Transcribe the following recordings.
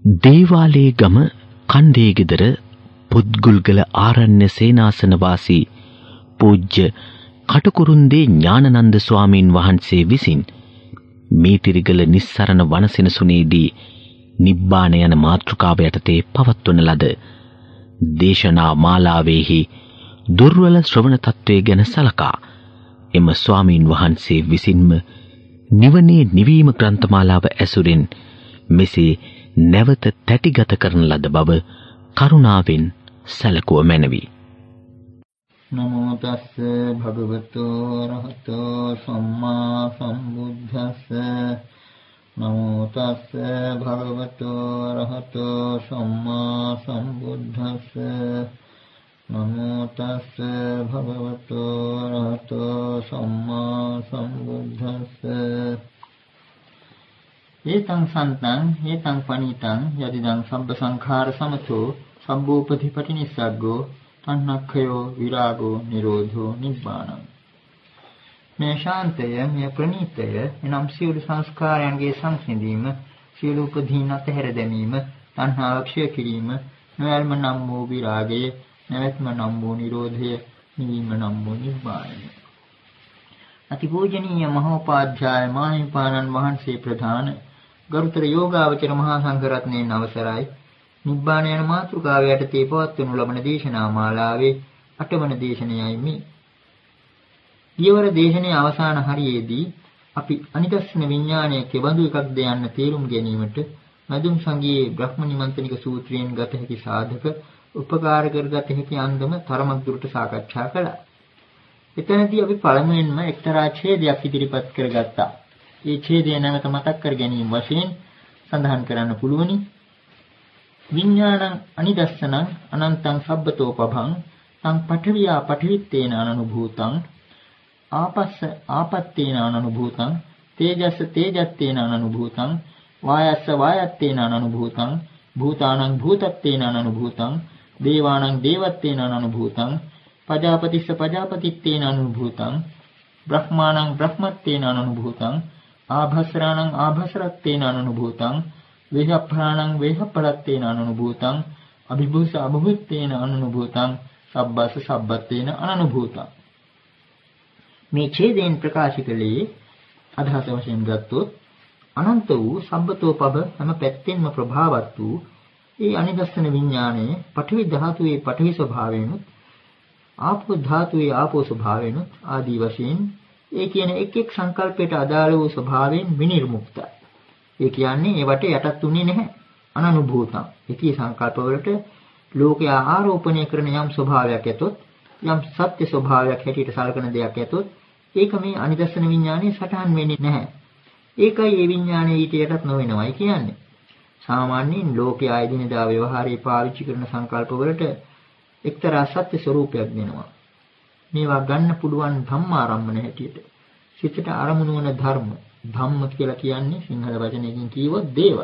දේවාලේ ගම කණ්ඩේ ගෙදර පුත්ගුල්ගල ආරණ්‍ය සේනාසන වාසී පූජ්‍ය කටුකුරුන්දේ ඥානනන්ද ස්වාමීන් වහන්සේ විසින් මීතිරිගල නිස්සරණ වනසෙනසුනේදී නිබ්බාන යන මාතෘකාව යටතේ පවත්වන ලද දේශනා මාලාවේහි දුර්වල ශ්‍රවණ තත්වයේ ගැන සලකා එම ස්වාමීන් වහන්සේ විසින්ම නිවනේ නිවීම ග්‍රන්ථමාලාව ඇසුරින් මෙසේ නැවත තැටිගත කරන ලද බව කරුණාවෙන් සැලකුව මැනවි. නමෝ තස්ස භගවතු රහතෝ සම්මා සම්බුද්දස්ස නමෝ තස්ස භගවතු රහතෝ සම්මා සම්බුද්දස්ස නමෝ තස්ස භගවතු රහතෝ සම්මා සම්බුද්දස්ස ඒතං සන්තං ඒතං පනිතං යදිදං සම්බ සංඛාර සමතෝ සම්බෝපතිපටි නිස්සග්ගෝ තණ්හක්ඛයෝ විරාගෝ නිරෝධෝ නිබ්බානං. මේ ශාන්තය, මේ ප්‍රණීතය එනම් සියලු සංස්කාරයන්ගේ සංසිඳීම, සියලු උපදීන අතහැර දැමීම, තණ්හාව ක්ෂය කිරීම, නොයල්ම නම් වූ විරාගය, නැවැත්ම නම් වූ නිරෝධය, නිවීම නම් වූ නිබ්බානය. අතිපූජනීය මහෝපාධ්‍යාය මාහිමිපාණන් වහන්සේ ප්‍රධාන ගරුතර යෝගාවචර මහා සංඝරත්නයන් අවසරයි. නිබ්බාන යන මාතෘකාව යටතේ පවත්වනු ලබන දේශනා මාලාවේ 8 වන දේශනයයි මේ. ඊවර දේශනයේ අවසාන හරියේදී අපි අනිදස්සන විඥානයේ කෙබඳු එකක්ද යන්න තේරුම් ගැනීමට මදුම් සංගයේ බ්‍රහ්ම නිමන්තනික සූත්‍රයෙන් ගත හැකි සාධක උපකාර කරගත හැකි අන්දම තරමක් දුරට සාකච්ඡා කළා. එතනදී අපි පළමුවෙන්ම එක්තරා ඡේදයක් ඉදිරිපත් කරගත්තා. මේ ඡේදය නැවත මතක් කර ගැනීම වශයෙන් සඳහන් කරන්න පුළුවනි. විඥානං අනිදස්සනං අනන්තං සබ්බතෝ පභං තං පඨවියා පඨවිත්තේන අනනුභූතං ආපස්ස ආපත්තේන අනනුභූතං තේජස්ස තේජත්තේන අනනුභූතං වායස්ස වායත්තේන අනනුභූතං භූතානං භූතත්තේන අනනුභූතං දේවානං දේවත්තේන අනනුභූතං පජාපතිස්ස පජාපතිත්තේන අනනුභූතං බ්‍රහ්මානං බ්‍රහ්මත්තේන අනනුභූතං ආභස්රාණං ආභස්රත්තේන අනනුභූතං වේහප්‍රාණං වේහප්‍රත්තේන අනනුභූතං අභිභූස අභිභූතේන අනනුභූතං සබ්බස්ස සබ්බත්තේන අනනුභූතං. මේ ඡේදයෙන් ප්‍රකාශ කළේ අදහස වශයෙන් ගත්තොත් අනන්ත වූ සම්බතෝ පබ හැම පැත්තෙන්ම ප්‍රභාවත් වූ ඒ අනිදස්සන විඥානයේ පඨවි ධාතුවේ පඨවි ස්වභාවයෙන්ුත් ආපෝ ධාතුවේ ආපෝ ස්වභාවයෙන්ුත් ආදී වශයෙන් ඒ කියන එක් එක් සංකල්පයට අදාළ වූ ස්වභාවයෙන් විනිර්මුක්තයි. ඒ කියන්නේ ඒවට යටත් උනේ නැහැ. අනනුභූතං. ඒකී සංකල්පවලට ලෝකයා ආරෝපණය කරන යම් ස්වභාවයක් ඇතොත්, යම් සත්‍ය ස්වභාවයක් හැටියට සලකන දෙයක් ඇතොත්, ඒක මේ අනිදස්සන විඥානයේ සටහන් වෙන්නේ නැහැ. ඒකයි ඒ විඥානයේ ඊට යටත් නොවෙනවයි කියන්නේ. සාමාන්‍යයෙන් ලෝකයා එදිනෙදා ව්‍යවහාරයේ පාවිච්චි කරන සංකල්පවලට එක්තරා සත්‍ය ස්වરૂපයක් දෙනවා. මේවා ගන්න පුළුවන් ධම්මාරම්මන හැටියට. සිතට අරමුණු වන ධර්ම. ධම්ම කියලා කියන්නේ සිංහල වචනයකින් කියවොත් දේවල්.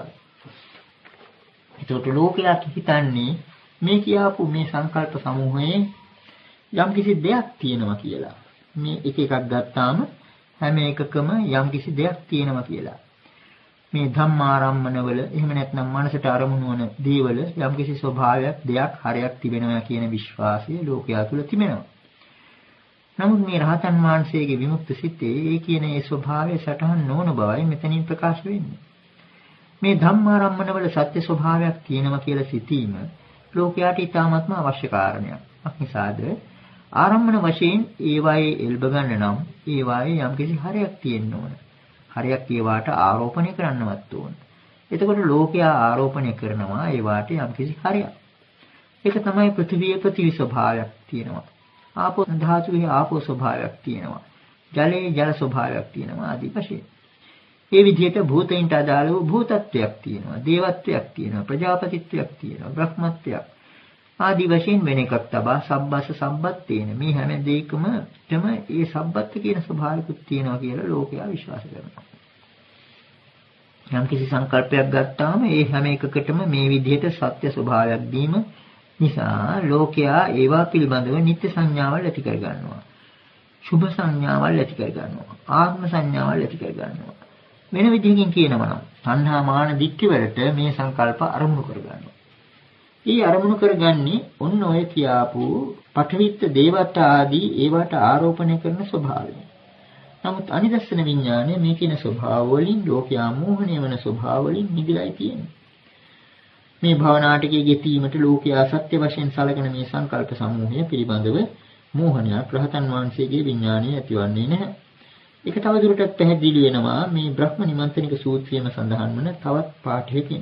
ඒකට ලෝකයා හිතන්නේ මේ කියාපු මේ සංකල්ප සමූහයේ යම්කිසි දෙයක් තියෙනවා කියලා. මේ එක එකක් ගත්තාම හැම එකකම යම්කිසි දෙයක් තියෙනවා කියලා. මේ ධම්මාරම්මනවල එහෙම නැත්නම් මනසට අරමුණු වන දේවල යම්කිසි ස්වභාවයක්, දෙයක්, හරයක් තිබෙනවා කියන විශ්වාසය ලෝකයා තුළ තිබෙනවා. නමුත් මේ රහතන් වහන්සේගේ විමුක්ත සිතේ ඒ කියන ඒ ස්වභාවය සටහන් නොවන බවයි මෙතනින් ප්‍රකාශ වෙන්නේ. මේ ධම්මාරම්මනවල සත්‍ය ස්වභාවයක් තියෙනවා කියලා සිතීම ලෝකයාට ඉතාමත්ම අවශ්‍ය කාරණයක්. අනිසාද ආරම්මන වශයෙන් ඒවායේ එල්බ ගන්න නම් ඒවායේ යම්කිසි හරයක් තියෙන්න ඕන. හරයක් ඒවාට ආරෝපණය කරන්නවත් ඕන. එතකොට ලෝකයා ආරෝපණය කරනවා ඒවාට යම්කිසි හරයක්. ඒක තමයි පෘථිවියේ පෘථිවි ස්වභාවයක් තියෙනවා. ආපෝ ධාතුවේ ආපෝ ස්වභාවයක් තියෙනවා. ජලයේ ජල ස්වභාවයක් තියෙනවා ආදී වශයෙන්. මේ විදිහට භූතයින්ට අදාළ වූ භූතත්වයක් තියෙනවා, දේවත්වයක් තියෙනවා, ප්‍රජාපතිත්වයක් තියෙනවා, බ්‍රහ්මත්වයක් ආදී වශයෙන් වෙන එකක් තබා සබ්බස්ස සබ්බත්තේන මේ හැම දෙයකම තම ඒ සබ්බත් කියන ස්වභාවිකුත් තියෙනවා කියලා ලෝකයා විශ්වාස කරනවා. යම් කිසි සංකල්පයක් ගත්තාම ඒ හැම එකකටම මේ විදිහට සත්‍ය ස්වභාවයක් දීම නිසා ලෝකයා ඒවා පිළිබඳව නිත්‍ය සංඥාවල් ඇති කර ගන්නවා. සුභ සංඥාවල් ඇති කර ගන්නවා. ආත්ම සංඥාවල් ඇති කර ගන්නවා. වෙන විදිහකින් කියනවා නම් තණ්හා මාන දික්ටි වලට මේ සංකල්ප අරමුණු කරගන්නවා. ඊ අරමුණු කරගන්නේ ඔන්න ඔය කියාපු පඨවිත්ත දේවත්ත ආදී ඒවට ආරෝපණය කරන ස්වභාවය. නමුත් අනිදස්සන විඥානය මේ කියන ස්වභාව වලින් ලෝකයා මෝහණය වන ස්වභාව වලින් නිදිලයි තියෙන්නේ. මේ භවනාටකයේ ගෙතීමට ලෝකයා සත්‍ය වශයෙන් සැලකෙන මේ සංකල්ප සමූහය පිළිබඳව මෝහණයක් රහතන් වහන්සේගේ විඥානය ඇතිවන්නේ නැහැ. ඒක තවදුරටත් පැහැදිලි වෙනවා මේ බ්‍රහ්ම නිමන්ත්‍රණික සූත්‍රයේම සඳහන් වන තවත් පාඨයකින්.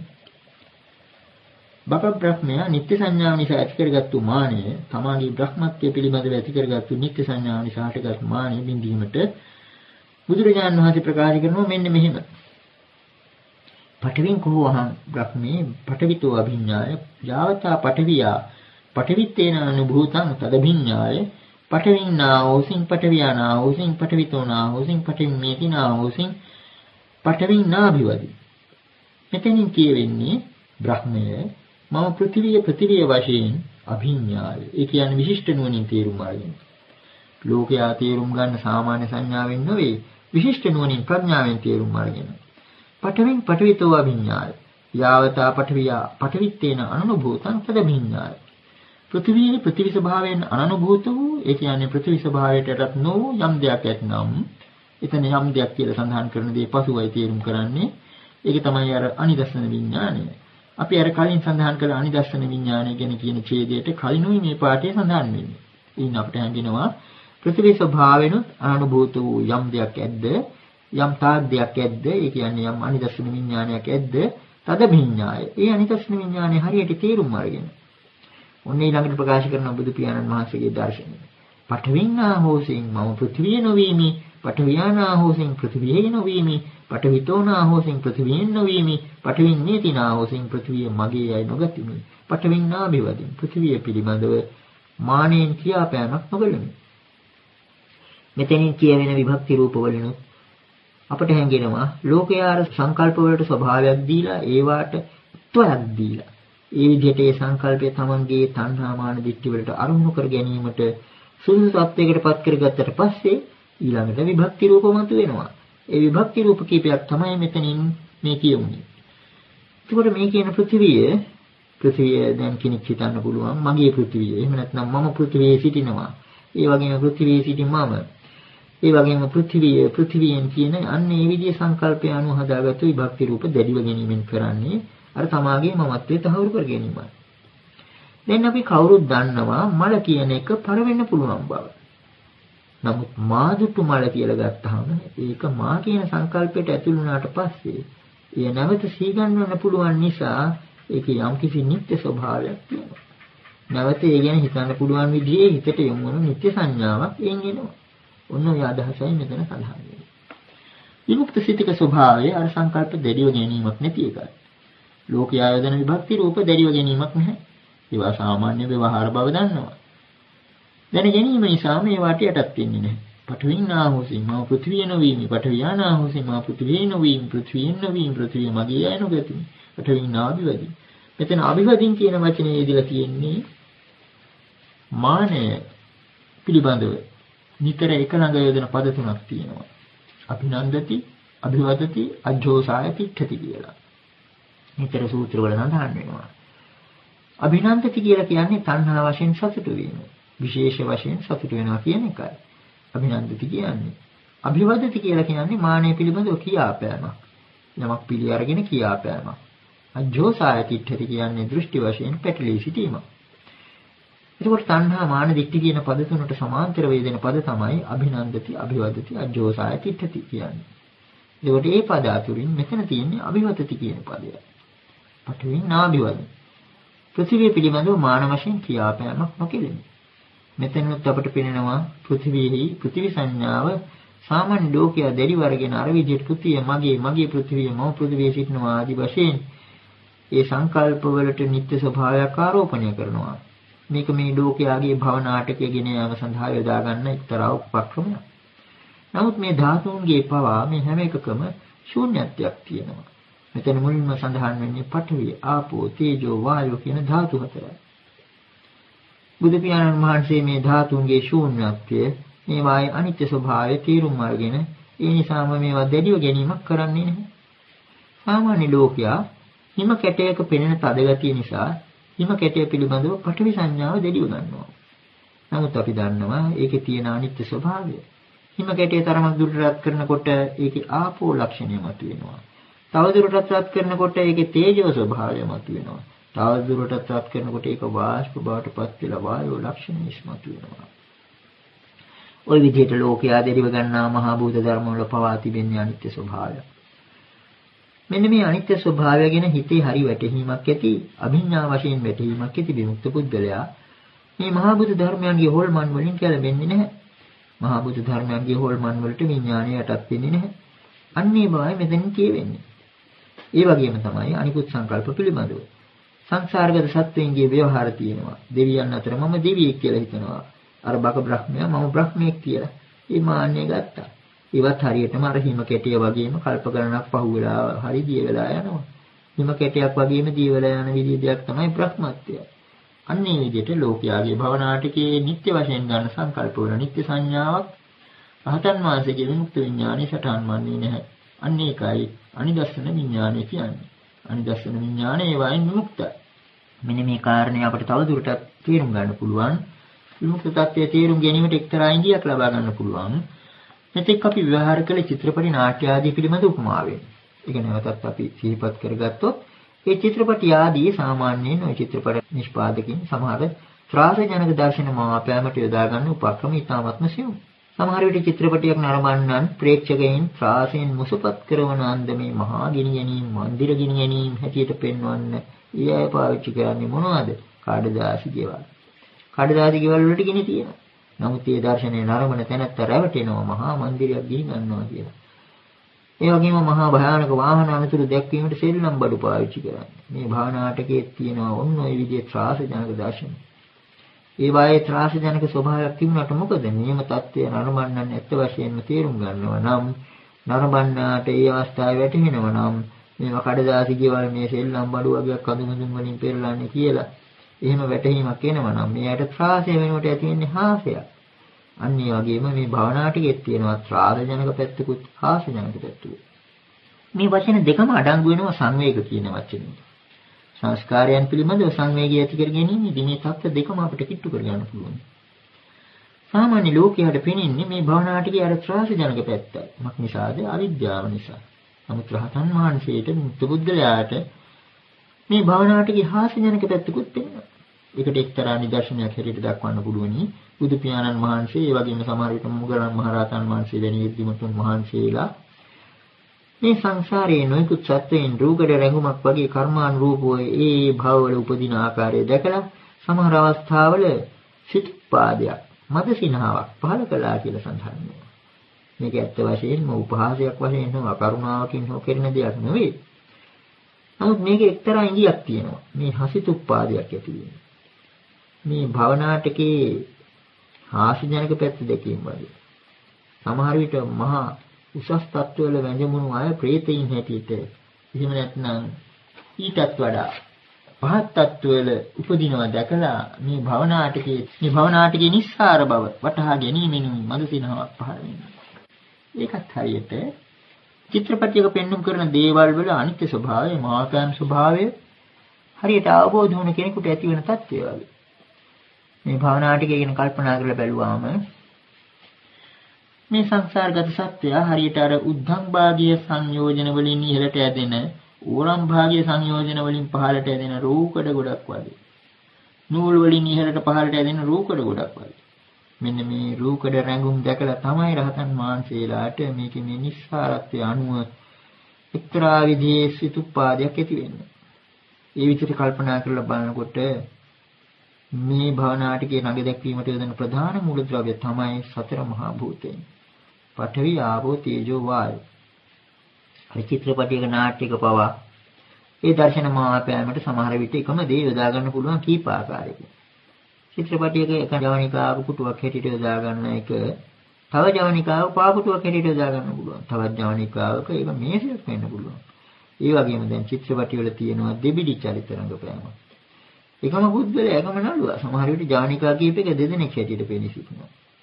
බක බ්‍රහ්මයා නිත්‍ය සංඥාව නිසා ඇති කරගත්තු මානය, තමාගේ බ්‍රහ්මත්වය පිළිබඳව ඇති කරගත්තු නිත්‍ය සංඥාව නිසා හටගත් මානය බිඳීමට බුදුරජාණන් වහන්සේ ප්‍රකාශ කරනවා මෙන්න මෙහෙම. පඨවින් කෝවහං බ්‍රහ්මේ පඨවිතෝ අභිඤ්ඤාය යාවතා පඨවියා පඨවිත්තේන අනුභූතං තදභිඤ්ඤාය පඨවින්නා හෝසින් පඨවියානා හෝසින් පඨවිතෝනා හෝසින් පඨවිමේතිනා හෝසින් පඨවින්නාභිවදි. මෙතනින් කියවෙන්නේ බ්‍රහ්මය මම පෘථිවිය වශයෙන් අභිඤ්ඤාය. ඒ කියන්නේ විශිෂ්ට නුවණින් තේරුම් අරගෙන. ලෝකයා තේරුම් ගන්න සාමාන්‍ය සංඥාවෙන් නෙවෙයි විශිෂ්ට නුවණින් ප්‍රඥාවෙන් තේරුම් අරගෙන. පඨවින් පඨවිතෝ අභිඤ්ඤාය යාවතා පඨවියා පඨවිත්තේන අනුභූතං තදභිඤ්ඤාය. පෘථිවියේ පෘථිවි ස්වභාවයෙන් අනනුභූත වූ ඒ කියන්නේ පෘථිවි ස්වභාවයටත් නොවූ යම් දෙයක් ඇතනම් එතන යම් දෙයක් කියලා සඳහන් කරන දේ පසුවයි තේරුම් කරන්නේ. ඒක තමයි අර අනිදස්සන විඥානය. අපි අර කලින් සඳහන් කළ අනිදස්සන විඥානය ගැන කියන ඡේදයට කලිනුයි මේ පාඩේ සඳහන් වෙන්නේ. ඉතින් අපිට හංගෙනවා පෘථිවි ස්වභාවයෙන්ුත් අනනුභූත වූ යම් දෙයක් ඇද්ද යම් තාද්දයක් ඇද්ද ඒ කියන්නේ යම් අනිදස්සන විඥානයක් ඇද්ද තද විඥාය. ඒ අනිදස්සන විඥානය හරියට තේරුම් අරගෙන ඔන්නේ ඊළඟට ප්‍රකාශ කරන බුදු පියාණන් වහන්සේගේ දර්ශනය. පඨවින්නා හෝසින් මම පෘථිවිය නොවීමි, පඨවියානා හෝසින් පෘථිවියේ නොවීමි, පඨවිතෝනා හෝසින් පෘථිවියෙන් නොවීමි, පඨවින්නේතිනා හෝසින් පෘථිවිය මගේ යයි නොගතිමි. පඨවින්නා බිවදින් පෘථිවිය පිළිබඳව මානෙන් කියාපෑමක් නොකළමි. මෙතනින් කියවෙන විභක්ති රූප වලිනුත් අපට හැඟෙනවා ලෝකයාර සංකල්ප වලට ස්වභාවයක් දීලා ඒවාට ත්වයක් දීලා ඒ විදිහට ඒ සංකල්පය තමන්ගේ තණ්හා මාන දිට්ඨි වලට අරමුණු කර ගැනීමට සුදුසු තත්යකට පත් කරගත්තට පස්සේ ඊළඟට විභක්ති රූප මත වෙනවා. ඒ විභක්ති රූප කීපයක් තමයි මෙතනින් මේ කියුනේ. එතකොට මේ කියන පෘථිවිය දැන් කෙනෙක් හිතන්න පුළුවන් මගේ පෘථිවිය. එහෙම නැත්නම් මම පෘථිවියේ සිටිනවා. ඒ වගේම පෘථිවියේ සිටි මම. ඒ වගේම පෘථිවියෙන් කියන අන්න ඒ විදිහේ සංකල්පය අනුව හදාගත්තු විභක්ති රූප දැඩිව ගැනීමෙන් කරන්නේ අර තමාගේ මමත්වයේ තහවුරු කර ගැනීමයි. දැන් අපි කවුරුත් දන්නවා මල කියන එක පර වෙන්න පුළුවන් බව. නමුත් මාදුටු මල කියලා ගත්තාම ඒක මා කියන සංකල්පයට ඇතුළු වුණාට පස්සේ එය නැවත සීගන්වන්න පුළුවන් නිසා ඒකේ යම්කිසි නිත්‍ය ස්වභාවයක් තියෙනවා. නැවත ඒ ගැන හිතන්න පුළුවන් විදිහේ හිතට යොමු වන නිත්‍ය සංඥාවක් එයින් එනවා. ඔන්න ඔය අදහසයි මෙතන සඳහන් වෙන්නේ. විමුක්ත සිතික ස්වභාවය අර සංකල්ප දැඩිව ගැනීමක් නැති එකයි. ලෝකයේ ආයතන විභක්ති රූප දැඩිව ගැනීමක් නැහැ. ඒවා සාමාන්‍ය ව්‍යවහාර බව දන්නවා. දැන ගැනීම නිසා මේවාට යටත් වෙන්නේ නැහැ. පඨවින්නා හෝසින් මා පෘථිවිය නොවීමි, පඨවියානා හෝසින් මා පෘථිවිය නොවීමි, පෘථිවියෙන් නොවීමි, පෘථිවිය මගේ යයි නොගතිමි. පඨවින්නා අභිවදි. මෙතන අභිවදින් කියන වචනේ යෙදලා තියෙන්නේ මානය පිළිබඳව නිතර එක ළඟ යොදන පද තුනක් තියෙනවා. අභිනන්දති, අභිවදති, අජ්ජෝසාය තිට්ඨති කියලා. නිතර සූත්‍රවල සඳහන් වෙනවා. අභිනන්දති කියලා කියන්නේ තණ්හා වශයෙන් සතුටු වීම. විශේෂ වශයෙන් සතුටු වෙනවා කියන එකයි. අභිනන්දති කියන්නේ. අභිවදති කියලා කියන්නේ මානය පිළිබඳව කියාපෑමක්. යමක් පිළි අරගෙන කියාපෑමක්. අජ්ජෝසාය තිට්ඨති කියන්නේ දෘෂ්ටි වශයෙන් පැටලී සිටීම. එතකොට තණ්හා මාන දික්ටි කියන පද තුනට සමාන්තර වේදෙන පද තමයි අභිනන්දති, අභිවදති, අජ්ජෝසාය තිට්ඨති කියන්නේ. එතකොට මේ පද අතුරින් මෙතන තියෙන්නේ අභිවදති කියන පදය. පඨවින් නාභිවදති. පෘථිවිය පිළිබඳව මාන වශයෙන් කියාපෑමක් නොකෙලෙමි. මෙතනත් අපට පේනවා පෘථිවි සංඥාව සාමාන්‍ය ලෝකයා දැඩි වර්ගෙන අර විදිහට පෘථිවිය මගේ පෘථිවිය මම පෘථිවියේ සිටිනවා ආදි වශයෙන් ඒ සංකල්ප වලට නිත්‍ය ස්වභාවයක් ආරෝපණය කරනවා. මේක මේ ලෝකයාගේ භව නාටකය ගෙන යාම සඳහා යොදා ගන්න එක්තරා උපක්‍රමයක්. නමුත් මේ ධාතුන්ගේ පවා මේ හැම එකකම ශූන්‍යත්වයක් තියෙනවා. මෙතන මුලින්ම සඳහන් වෙන්නේ පඨවි, ආපෝ, තේජෝ, වායෝ කියන ධාතු හතරයි. බුදු පියාණන් වහන්සේ මේ ධාතුන්ගේ ශූන්‍යත්වය, මේ වායේ අනිත්‍ය ස්වභාවය තීරුම් අරගෙන ඒ නිසාම මේවා දැඩිව ගැනීමක් කරන්නේ නැහැ. සාමාන්‍ය ලෝකයා හිම කැටයක පෙනෙන තද ගතිය නිසා හිම කැටය පිළිබඳව පටවි සංඥාව දැඩිව ගන්නවා. නමුත් අපි දන්නවා ඒකේ තියෙන අනිත්‍ය ස්වභාවය. හිම කැටය තරමක් දුරට රත් කරනකොට ඒකේ ආපෝ ලක්ෂණය මතුවෙනවා. තව දුරටත් රත් කරනකොට ඒකේ තේජෝ ස්වභාවය මතුවෙනවා. තව දුරටත් රත් කරනකොට ඒක වාෂ්ප බවට පත් වෙලා වායෝ ලක්ෂණ ඉස්මතු වෙනවා. ওই විදිහට ලෝකයා දෙරිව ගන්නා මහා භූත ධර්ම වල පවා තිබෙන අනිත්‍ය ස්වභාවය. මෙන්න මේ අනිත්‍ය ස්වභාවය ගැන හිතේ හරි වැටහීමක් ඇති අභිඥා වශයෙන් වැටහීමක් ඇති විමුක්ත පුද්ගලයා මේ මහා භූත ධර්මයන්ගේ හොල්මන් වලින් කැළඹෙන්නේ නැහැ. මහා භූත ධර්මයන්ගේ හොල්මන් වලට විඥාණය යටත් වෙන්නේ නැහැ. අන්නේ බවයි මෙතන කියවෙන්නේ. ඒ වගේම තමයි අනිකුත් සංකල්ප පිළිබඳව. සංසාරගත සත්වයන්ගේ ව්‍යවහාර තියෙනවා. දෙවියන් අතර මම දෙවියෙක් කියලා හිතනවා. අර බක බ්‍රහ්මයා මම බ්‍රහ්මයෙක් කියලා. ඒ මාන්නය ගත්තා. ඒවත් හරියටම අර හිම කැටිය වගේම කල්ප ගණනක් පහුවෙලා හරි දිය වෙලා යනවා. හිම කැටියක් වගේම දිය වෙලා යන විදිහක් තමයි බ්‍රහ්මත්වය. අන්නේ විදිහට ලෝකයාගේ භවනාටකයේ නිත්‍ය වශයෙන් ගන්න සංකල්ප වල නිත්‍ය සංඥාවක් රහතන් වහන්සේගේ විමුක්ත විඥානයේ සටහන් වන්නේ නැහැ. අන්න ඒකයි අනිදස්සන විඥානය කියන්නේ. අනිදස්සන විඥානය ඒ වයින් විමුක්තයි. මෙන්න මේ කාරණේ අපිට තවදුරටත් තේරුම් ගන්න පුළුවන්. විමුක්ත tattya තේරුම් ගැනීමට එක්තරා ඉඟියක් ලබා ගන්න පුළුවන්. මෙතෙක් අපි විවහාර කළ චිත්‍රපටි නාට්‍ය ආදී පිළිබඳ උපමාවෙන්. ඒක නැවතත් අපි සිහිපත් කරගත්තොත් ඒ චිත්‍රපටි ආදී සාමාන්‍යයෙන් ওই චිත්‍රපට නිෂ්පාදකින් සමහර ත්‍රාසජනක දර්ශන මාපෑමට යොදා ගන්න උපක්‍රම ඉතාමත්ම සියුම්. සමහර විට චිත්‍රපටියක් නරඹන්නන් ප්‍රේක්ෂකයන් ත්‍රාසයෙන් මුසපත් කරන අන්දමේ මහා ගිනි ගැනීම මන්දිර ගිනි ගැනීම හැටියට පෙන්වන්න ඒ අය පාවිච්චි කරන්නේ මොනවද? කඩදාසි ගෙවල්. කඩදාසි ගෙවල් වලට ගිනි තියෙනවා. නමුත් මේ දර්ශනයේ නරඹන තැනත් රැවටෙනවා මහා මන්දිරයක් ගිනි ගන්නවා කියලා. ඒ වගේම මහා භයානක වාහන අනතුරු දැක්වීමට සෙල්ලම් බඩු පාවිච්චි කරන්නේ. මේ භාවනාටකයේ තියෙනවා ඔන්න ඔය විදිහේ ත්‍රාසජනක දර්ශන. ඒ වායේ ත්‍රාසජනක ස්වභාවයක් තිබුණාට මොකද? නියම தත්ත්වය නරඹන්නන් ඇත්ත වශයෙන්ම තේරුම් ගන්නවා නම් නරඹන්නාට ඒ අවස්ථාවේ වැටහෙනවා නම් මේවා කඩදාසි ගෙවල් මේ සෙල්ලම් බඩු වගේක් අඳුමුදුන් වලින් පෙරලන්නේ කියලා එහෙම වැටහීමක් එනවා නම් මෙයාට ත්‍රාසය වෙනුවට ඇති වෙන්නේ හාසයක්. අන්න ඒ වගේම මේ භවනාටිකෙත් තියෙනවා ත්‍රාසජනක පැත්තකුත් හාසජනක පැත්තකුත්. මේ වචන දෙකම අඩංගු වෙනවා සංවේග කියන වචනේ. සංස්කාරයන් පිළිබඳව සංවේගය ඇති කර ගැනීමදී මේ தත්ත්ව දෙකම අපිට කිට්ටු කර ගන්න පුළුවන්. සාමාන්‍ය ලෝකයට පෙනෙන්නේ මේ භවනාටිකේ අර ත්‍රාසජනක පැත්තයි. මොකක් නිසාද? අවිද්‍යාව නිසා. නමුත් රහතන් වහන්සේට මුක්ත බුද්ධලයාට මේ භවනාටිකේ හාසජනක පැත්තකුත් තියෙනවා. ඒකට එක්තරා නිදර්ශනයක් හැටියට දක්වන්න පුළුවනි. බුදු පියාණන් වහන්සේ ඒ වගේම සමහර විට මුගලන් මහරහතන් වහන්සේ වැනි විද්‍යාවතුන් වහන්සේලා මේ සංසාරයේ නොයෙකුත් සත්වයන් රූකඩ රැඟුමක් වගේ කර්මානුරූපව ඒ භවවල උපදින ආකාරය දැකලා සමහර අවස්ථාවල සිතුපාදයක් මදසිනාවක් පහළ කළා කියලා සඳහන් වෙනවා. මේක ඇත්ත වශයෙන්ම උපහාසයක් වශයෙන් හෝ කරුණාවකින් හෝ කරන දෙයක් නෙවෙයි. නමුත් මේකේ එක්තරා ඉඟියක් තියෙනවා. මේ හසිතුපාදයක් ඇති වෙනවා. මේ භවනාටකේ හාස්‍යජනක පැත්ත දෙකකින් වගේ. සමහර විට මහා උසස් තත්ත්වවල වැඳමුණු අය ප්‍රේතයින් හැටියට එහෙම නැත්නම් ඊටත් වඩා පහත් තත්ත්වවල උපදිනවා දැකලා මේ භවනාටකයේ නිස්සාර බව වටහා ගැනීමෙන් මදසිනාවක් පහළ වෙනවා. ඒකත් හරියට චිත්‍රපටයක පෙන්වුම් කරන දේවල් වල අනිත්‍ය ස්වභාවය, මායාකාම් ස්වභාවය හරියට අවබෝධ වුණ කෙනෙකුට ඇති වෙන තත්ත්වය වගේ. මේ භවනාටකය ගැන කල්පනා කරලා බැලුවාම මේ සංසාරගත සත්‍යය හරියට අර උද්ධං භාගීය සංයෝජන වලින් ඉහළට ඇදෙන ඕරම් භාගීය සංයෝජන වලින් පහළට ඇදෙන රූකඩ ගොඩක් වගේ. නූල් වලින් ඉහළට පහළට ඇදෙන රූකඩ ගොඩක් වගේ. මෙන්න මේ රූකඩ රැඟුම් දැකලා තමයි රහතන් වහන්සේලාට මේකේ මේ නිස්සාරත්වය අනුව එක්තරා විදිහේ සිතුපාදයක් ඇති වෙන්නේ. ඒ විදිහට කල්පනා කරලා බලනකොට මේ භවනාටිකේ නග දැක්වීමට යොදන ප්‍රධාන මූලද්‍රව්‍ය තමයි සතර මහා භූතයන්. පඨවි, ආපෝ, තේජෝ, වායු. ඒ චිත්‍රපටයක නාට්‍යයක පවා ඒ දර්ශන මාපෑමට සමහර විට එකම දේ යොදා ගන්න පුළුවන් කීප ආකාරයකින්. චිත්‍රපටයක එක ජවනිකාවක පුටුවක් හැටියට යොදා ගන්න එක තව ජවනිකාවක පාපුටුවක් හැටියට යොදා ගන්න පුළුවන්. තවත් ජවනිකාවක ඒක මේසයක් වෙන්න පුළුවන්. ඒ වගේම දැන් චිත්‍රපටි වල තියෙනවා දෙබිඩි චරිත රංගපෑම. එකම පුද්ගලයා එකම නළුවා. සමහර විට ජවනිකා කීපයක දෙදෙනෙක් හැටියට පෙනී සිටිනවා.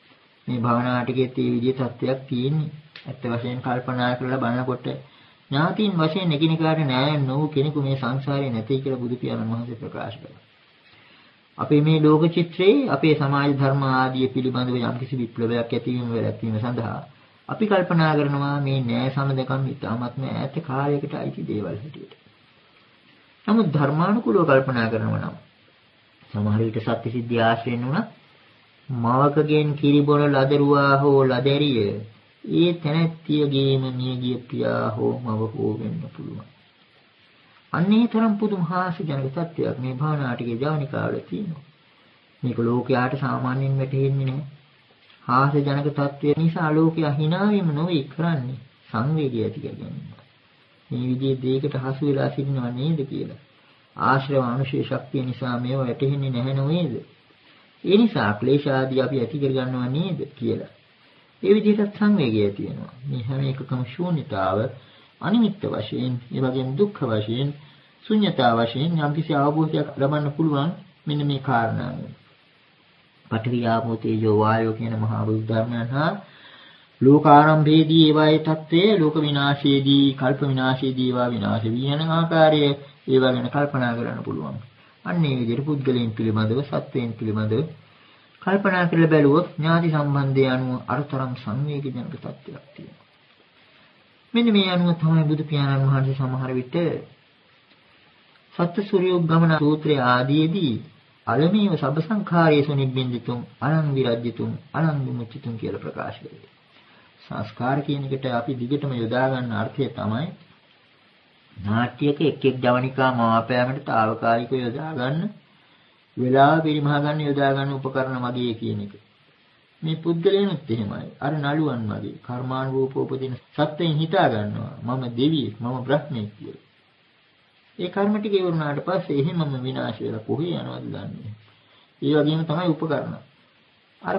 මේ භවනා ටිකේ මේ විදිහේ තත්ත්වයක් තියෙන්නේ. ඇත්ත වශයෙන් කල්පනා කරලා බලනකොට ඥාතීන් වශයෙන් එකිනෙකාට න්යාය නොවු කෙනෙකු මේ සංසාරේ නැtei කියලා බුදු පියාණන් වහන්සේ ප්‍රකාශ කළා. අපේ මේ ලෝක චිත්‍රයේ අපේ සමාජ ධර්ම ආදී පිළිබඳව යම්කිසි විප්ලවයක් ඇතිවීම වැළැක්වීම සඳහා අපි කල්පනා කරනවා මේ න්‍යාය සමදකම් ඉතාමත්ම ඈත කාලයකට අයිති දේවල් හැටියට. නමුත් ධර්මානුකූලව කල්පනා කරනවා නම් සමහර විට සත්‍ය සිද්ධිය ආශ්‍රයෙන් උනත් මවකගෙන් කිරිබොන ලදරුවා හෝ ලදැරිය ඒ තැනැත්තියගේම මියගිය පියා හෝ මව හෝ වෙන්න පුළුවන්. අන්නේ තරම් පුදුම හාස්‍යජනක තත්ත්වයක් මේ භාවනාටිකේ ජවනිකාවල තියෙනවා. මේක ලෝකයාට සාමාන්‍යයෙන් වැටහෙන්නේ නැහැ. හාස්‍යජනක තත්ත්වය නිසා ලෝකයා hina වීම නොවේ කරන්නේ සංවේගය ඇති කරගන්න. මේ විදිහේ දෙයකට හසු වෙලා සිටිනව නේද කියලා. ආශ්‍රව අනුශේෂ ශක්තිය නිසා මේව වැටහෙන්නේ නැහැ නේද? ඒ නිසා ක්ලේශ ආදී අපි ඇති කරගන්නව නේද කියලා. ඒ විදිහට සංවේගය තියෙනවා. මේ හැම එකකම ශූන්‍යතාව අනිමිත්ත වශයෙන්, ඒ වගේම දුක්ඛ වශයෙන්, ශුන්‍යතාව වශයෙන් යම්කිසි අවබෝධයක් ලබන්න පුළුවන් මෙන්න මේ කාරණාව. පඨවි ආපෝ තේජෝ වායෝ කියන මහා බුද්ධ ධර්මයන් හා ලෝකාරම්භයේදී ඒවායේ தත්ත්වය, ලෝක විනාශයේදී, කල්ප විනාශයේදී ඒවා විනාශ වී යන ආකාරය ඒවා ගැන කල්පනා කරන්න පුළුවන්. අන්න ඒ විදිහට පුද්ගලයන් පිළිබඳව, සත්වයන් පිළිබඳව කල්පනා කරලා බැලුවොත් ඥාති සම්බන්ධය අනුව අරතරම් සංවේගජනක තත්ත්වයක් තියෙනවා. මෙන්න මේ අනුව තමයි බුදු පියාණන් වහන්සේ සමහර විට සත්‍ය සූර්යෝග්ගමන සූත්‍රය ආදීදී අලමීව සබ්බ සංඛාරේසු නිබ්බින්දිතුම් අනං විරජ්‍යතුම් අනං විමුච්ඡිතුම් කියලා ප්‍රකාශ කළේ. සංස්කාර කියන එකට අපි දිගටම යොදා ගන්න අර්ථය තමයි නාට්‍යයක එක් එක් ජවනිකා මාපෑමට తాවකාලිකව යොදා ගන්න, වෙලාව පරිමහ ගන්න යොදා ගන්න උපකරණ වගේ කියන එක. මේ පුද්ගලයන්ත් එහෙමයි. අර නළුවන් වගේ කර්මානුරූපව උපදින සත්‍යයෙන් හිතා ගන්නවා මම දෙවියෙක්, මම බ්‍රහ්මෙක් කියලා. ඒ කර්ම ටික ඉවරුනාට පස්සේ එහෙමම විනාශ වෙලා කොහේ යනවද දන්නේ. ඒ වගේම තමයි උපකරණ. අර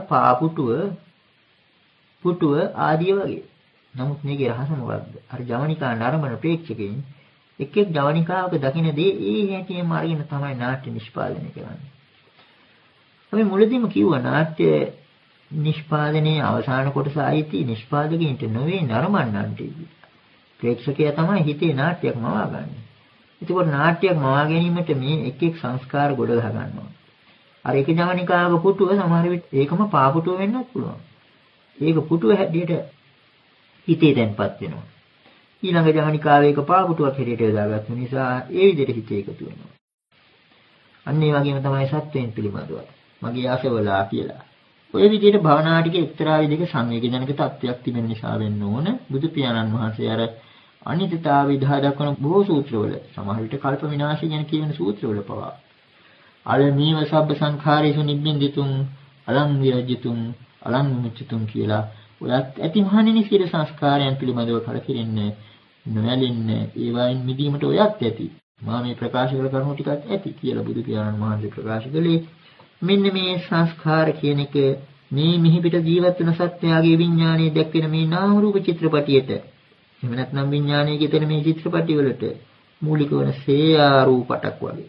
පුටුව ආදිය වගේ. නමුත් මේකේ රහස මොකක්ද? අර ජවනිකා නරඹන ප්‍රේක්ෂකයන් එක් එක් ජවනිකාවක දකින දේ ඒ හැටියෙන්ම අරගෙන තමයි නාට්‍ය නිෂ්පාදනය කරන්නේ. අපි මුලදීම කිව්වා නාට්‍ය නිෂ්පාදනයේ අවසාන කොටස ආйти නිෂ්පාදකයින්ට නොවේ නරඹන්නන්ට. ප්‍රේක්ෂකයා තමයි හිතේ නාට්‍යයක් මවාගන්නේ. එතකොට නාට්‍යයක් මවා ගැනීමට මේ එක් එක් සංස්කාර ගොඩ ගහ ගන්නවා. අර එක ජවනිකාවක පුටුව සමහර විට ඒකම පාපුටුව වෙන්නත් පුළුවන්. ඒක පුටුව හැටියට හිතේ දැන්පත් වෙනවා. ඊළඟ ජවනිකාවේ එක පාපුටුවක් හැටියට යොදාගත්තු නිසා ඒ විදිහට හිතේ එකතු වෙනවා. අන්න ඒ වගේම තමයි සත්වයන් පිළිබඳව. මගේ ආසවලා කියලා. ඔය විදිහට භවනා ටික එක්තරා විදිහක සංවේගජනක තත්ත්වයක් තිබෙන නිසා වෙන්න ඕන බුදු පියාණන් වහන්සේ අර අනිත්‍යතාවය විදහා දක්වන බොහෝ සූත්‍රවල සමහර විට කල්ප විනාශය ගැන කියන සූත්‍රවල පවා අලමීව සබ්බ සංඛාරේසු නිබ්බින්දිතුම් අලං විරජිතුම් අලං මුචිතුම් කියලා ඔයත් ඇති මහණෙනි සියලු සංස්කාරයන් පිළිබඳව කලකිරෙන්නේ නොයලින්න ඒවායින් මිදීමට ඔයත් ඇති. මා මේ ප්‍රකාශ කළ කරුණු ටිකත් ඇති කියලා බුදු පියාණන් වහන්සේ ප්‍රකාශ කළේ. මෙන්න මේ සංස්කාර කියන එක මේ මිහි පිට ජීවත් වෙන සත්‍යයේ විඥානයේ දැක්වෙන මේ නාම රූප චිත්‍රපටියට එහෙම නැත්නම් විඥානයේ කියන මේ චිත්‍රපටි වලට මූලික වන සේයා රූපටක් වගේ.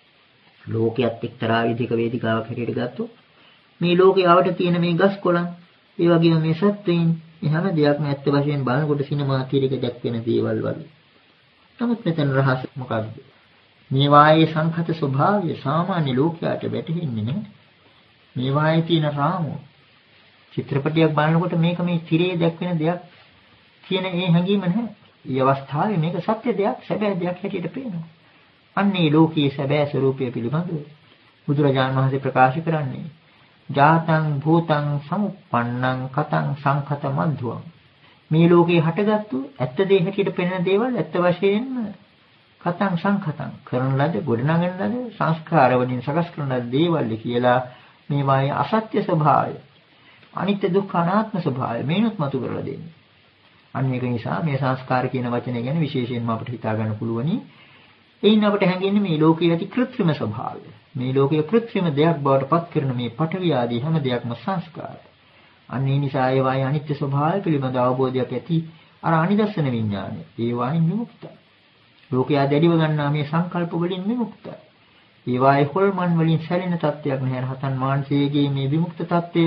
ලෝකයක් එක්තරා විදිහක වේදිකාවක් හැටියට ගත්තොත් මේ ලෝකේ තියෙන මේ ගස් කොළන් ඒ වගේම මේ සත්වයින් මේ හැම දෙයක්ම ඇත්ත වශයෙන් බලනකොට සිනමා තිරයක දැක්වෙන දේවල් වගේ. නමුත් මෙතන රහස මොකක්ද? මේ වායේ සංඛත ස්වභාවය සාමාන්‍ය ලෝකයට වැටහෙන්නේ නැහැ. මේ වායේ තියෙන රාමුව චිත්‍රපටියක් බලනකොට මේක මේ තිරේ දැක්වෙන දෙයක් කියන ඒ හැඟීම නැහැ. මේ අවස්ථාවේ මේක සත්‍ය දෙයක්, සැබෑ දෙයක් හැටියට පේනවා. අන්නේ ලෝකයේ සැබෑ ස්වરૂපය පිළිබඳව බුදුරජාණන් වහන්සේ ප්‍රකාශ කරන්නේ ජාතං භූතං සමුප්පන්නං කතං සංඛත මන්ධුවං. මේ ලෝකේ හටගත්තු ඇත්ත දේ හැටියට පෙනෙන දේවල් ඇත්ත වශයෙන්ම කතං සංඛතං කරන ලද ගොඩනගන ලද සංස්කාර වලින් සකස් කරන ලද දේවල් කියලා මේ වායේ අසත්‍ය ස්වභාවය, අනිත්‍ය දුක්ඛ අනාත්ම ස්වභාවය මේනොත් මතු කරලා දෙන්නේ. අන්න ඒක නිසා මේ සංස්කාර කියන වචනය ගැන විශේෂයෙන්ම අපිට හිතා ගන්න පුළුවනි. එයින් අපට හැඟෙන්නේ මේ ලෝකයේ ඇති කෘත්‍රිම ස්වභාවය. මේ ලෝකයේ කෘත්‍රිම දෙයක් බවට පත් කරන මේ පඨවි ආදී හැම දෙයක්ම සංස්කාර. අන්න ඒ නිසා ඒ වායේ අනිත්‍ය ස්වභාවය පිළිබඳ අවබෝධයක් ඇති අර අනිදස්සන විඥානය. ඒ වායින් විමුක්තයි. ලෝකයා දැඩිව ගන්නා මේ සංකල්ප වලින් විමුක්තයි. ඒ වායේ හොල්මන් වලින් සැලෙන තත්ත්වයක් නැහැ. රහතන් වහන්සේගේ මේ විමුක්ත තත්ත්වය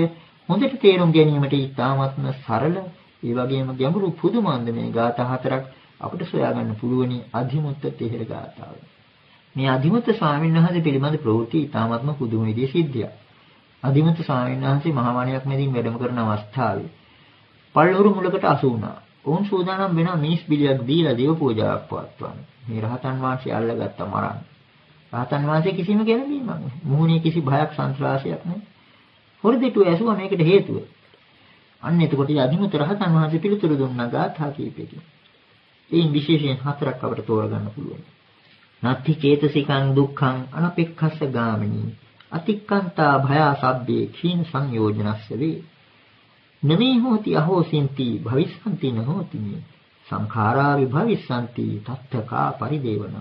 හොඳට තේරුම් ගැනීමට ඉතාමත්ම සරල ඒ වගේම ගැඹුරු පුදුමාන්ද මේ ගාථා හතරක් අපිට සොයාගන්න පුළුවනි අධිමුත්ත තෙහෙර ගාථාව. මේ අධිමුත්ත ස්වාමීන් වහන්සේ පිළිබඳ ප්‍රවෘත්ති ඉතාමත්ම පුදුම විදිහේ සිද්ධියක්. අධිමුත්ත ස්වාමීන් වහන්සේ මහාවණයක් මැදින් වැඩම කරන අවස්ථාවේ පල්ලොරු මුලකට අසු වුණා. ඔවුන් සූදානම් වෙනවා මිනිස් බිලියක් දීලා දේව පූජාවක් පවත්වන්න. මේ රහතන් වහන්සේ අල්ලගත්ත මරන්න. රහතන් වහන්සේ කිසිම ගැළවීමක් නැහැ. මුහුණේ කිසි භයක් සංත්‍රාසයක් නැහැ. හොරදෙටුව ඇසුවා මේකට හේතුව. අන්න එතකොට අධිමුත්ත රහතන් වහන්සේ පිළිතුරු දුන්නා ගාථා කීපයකින්. එයින් විශේෂයෙන් හතරක් අපට තෝරගන්න පුළුවන්. නත්ති චේතසිකං දුක්ඛං අනපෙක්ඛස්ස ගාමිනී අතික්කන්තා භයා සබ්බේ khīන සංයෝජනස්ස වේ. නමේ හෝති අහෝසින්ති භවිස්සන්ති නහෝති මේ සංඛාරා විභවිස්සන්ති තත්තකා පරිදේවන.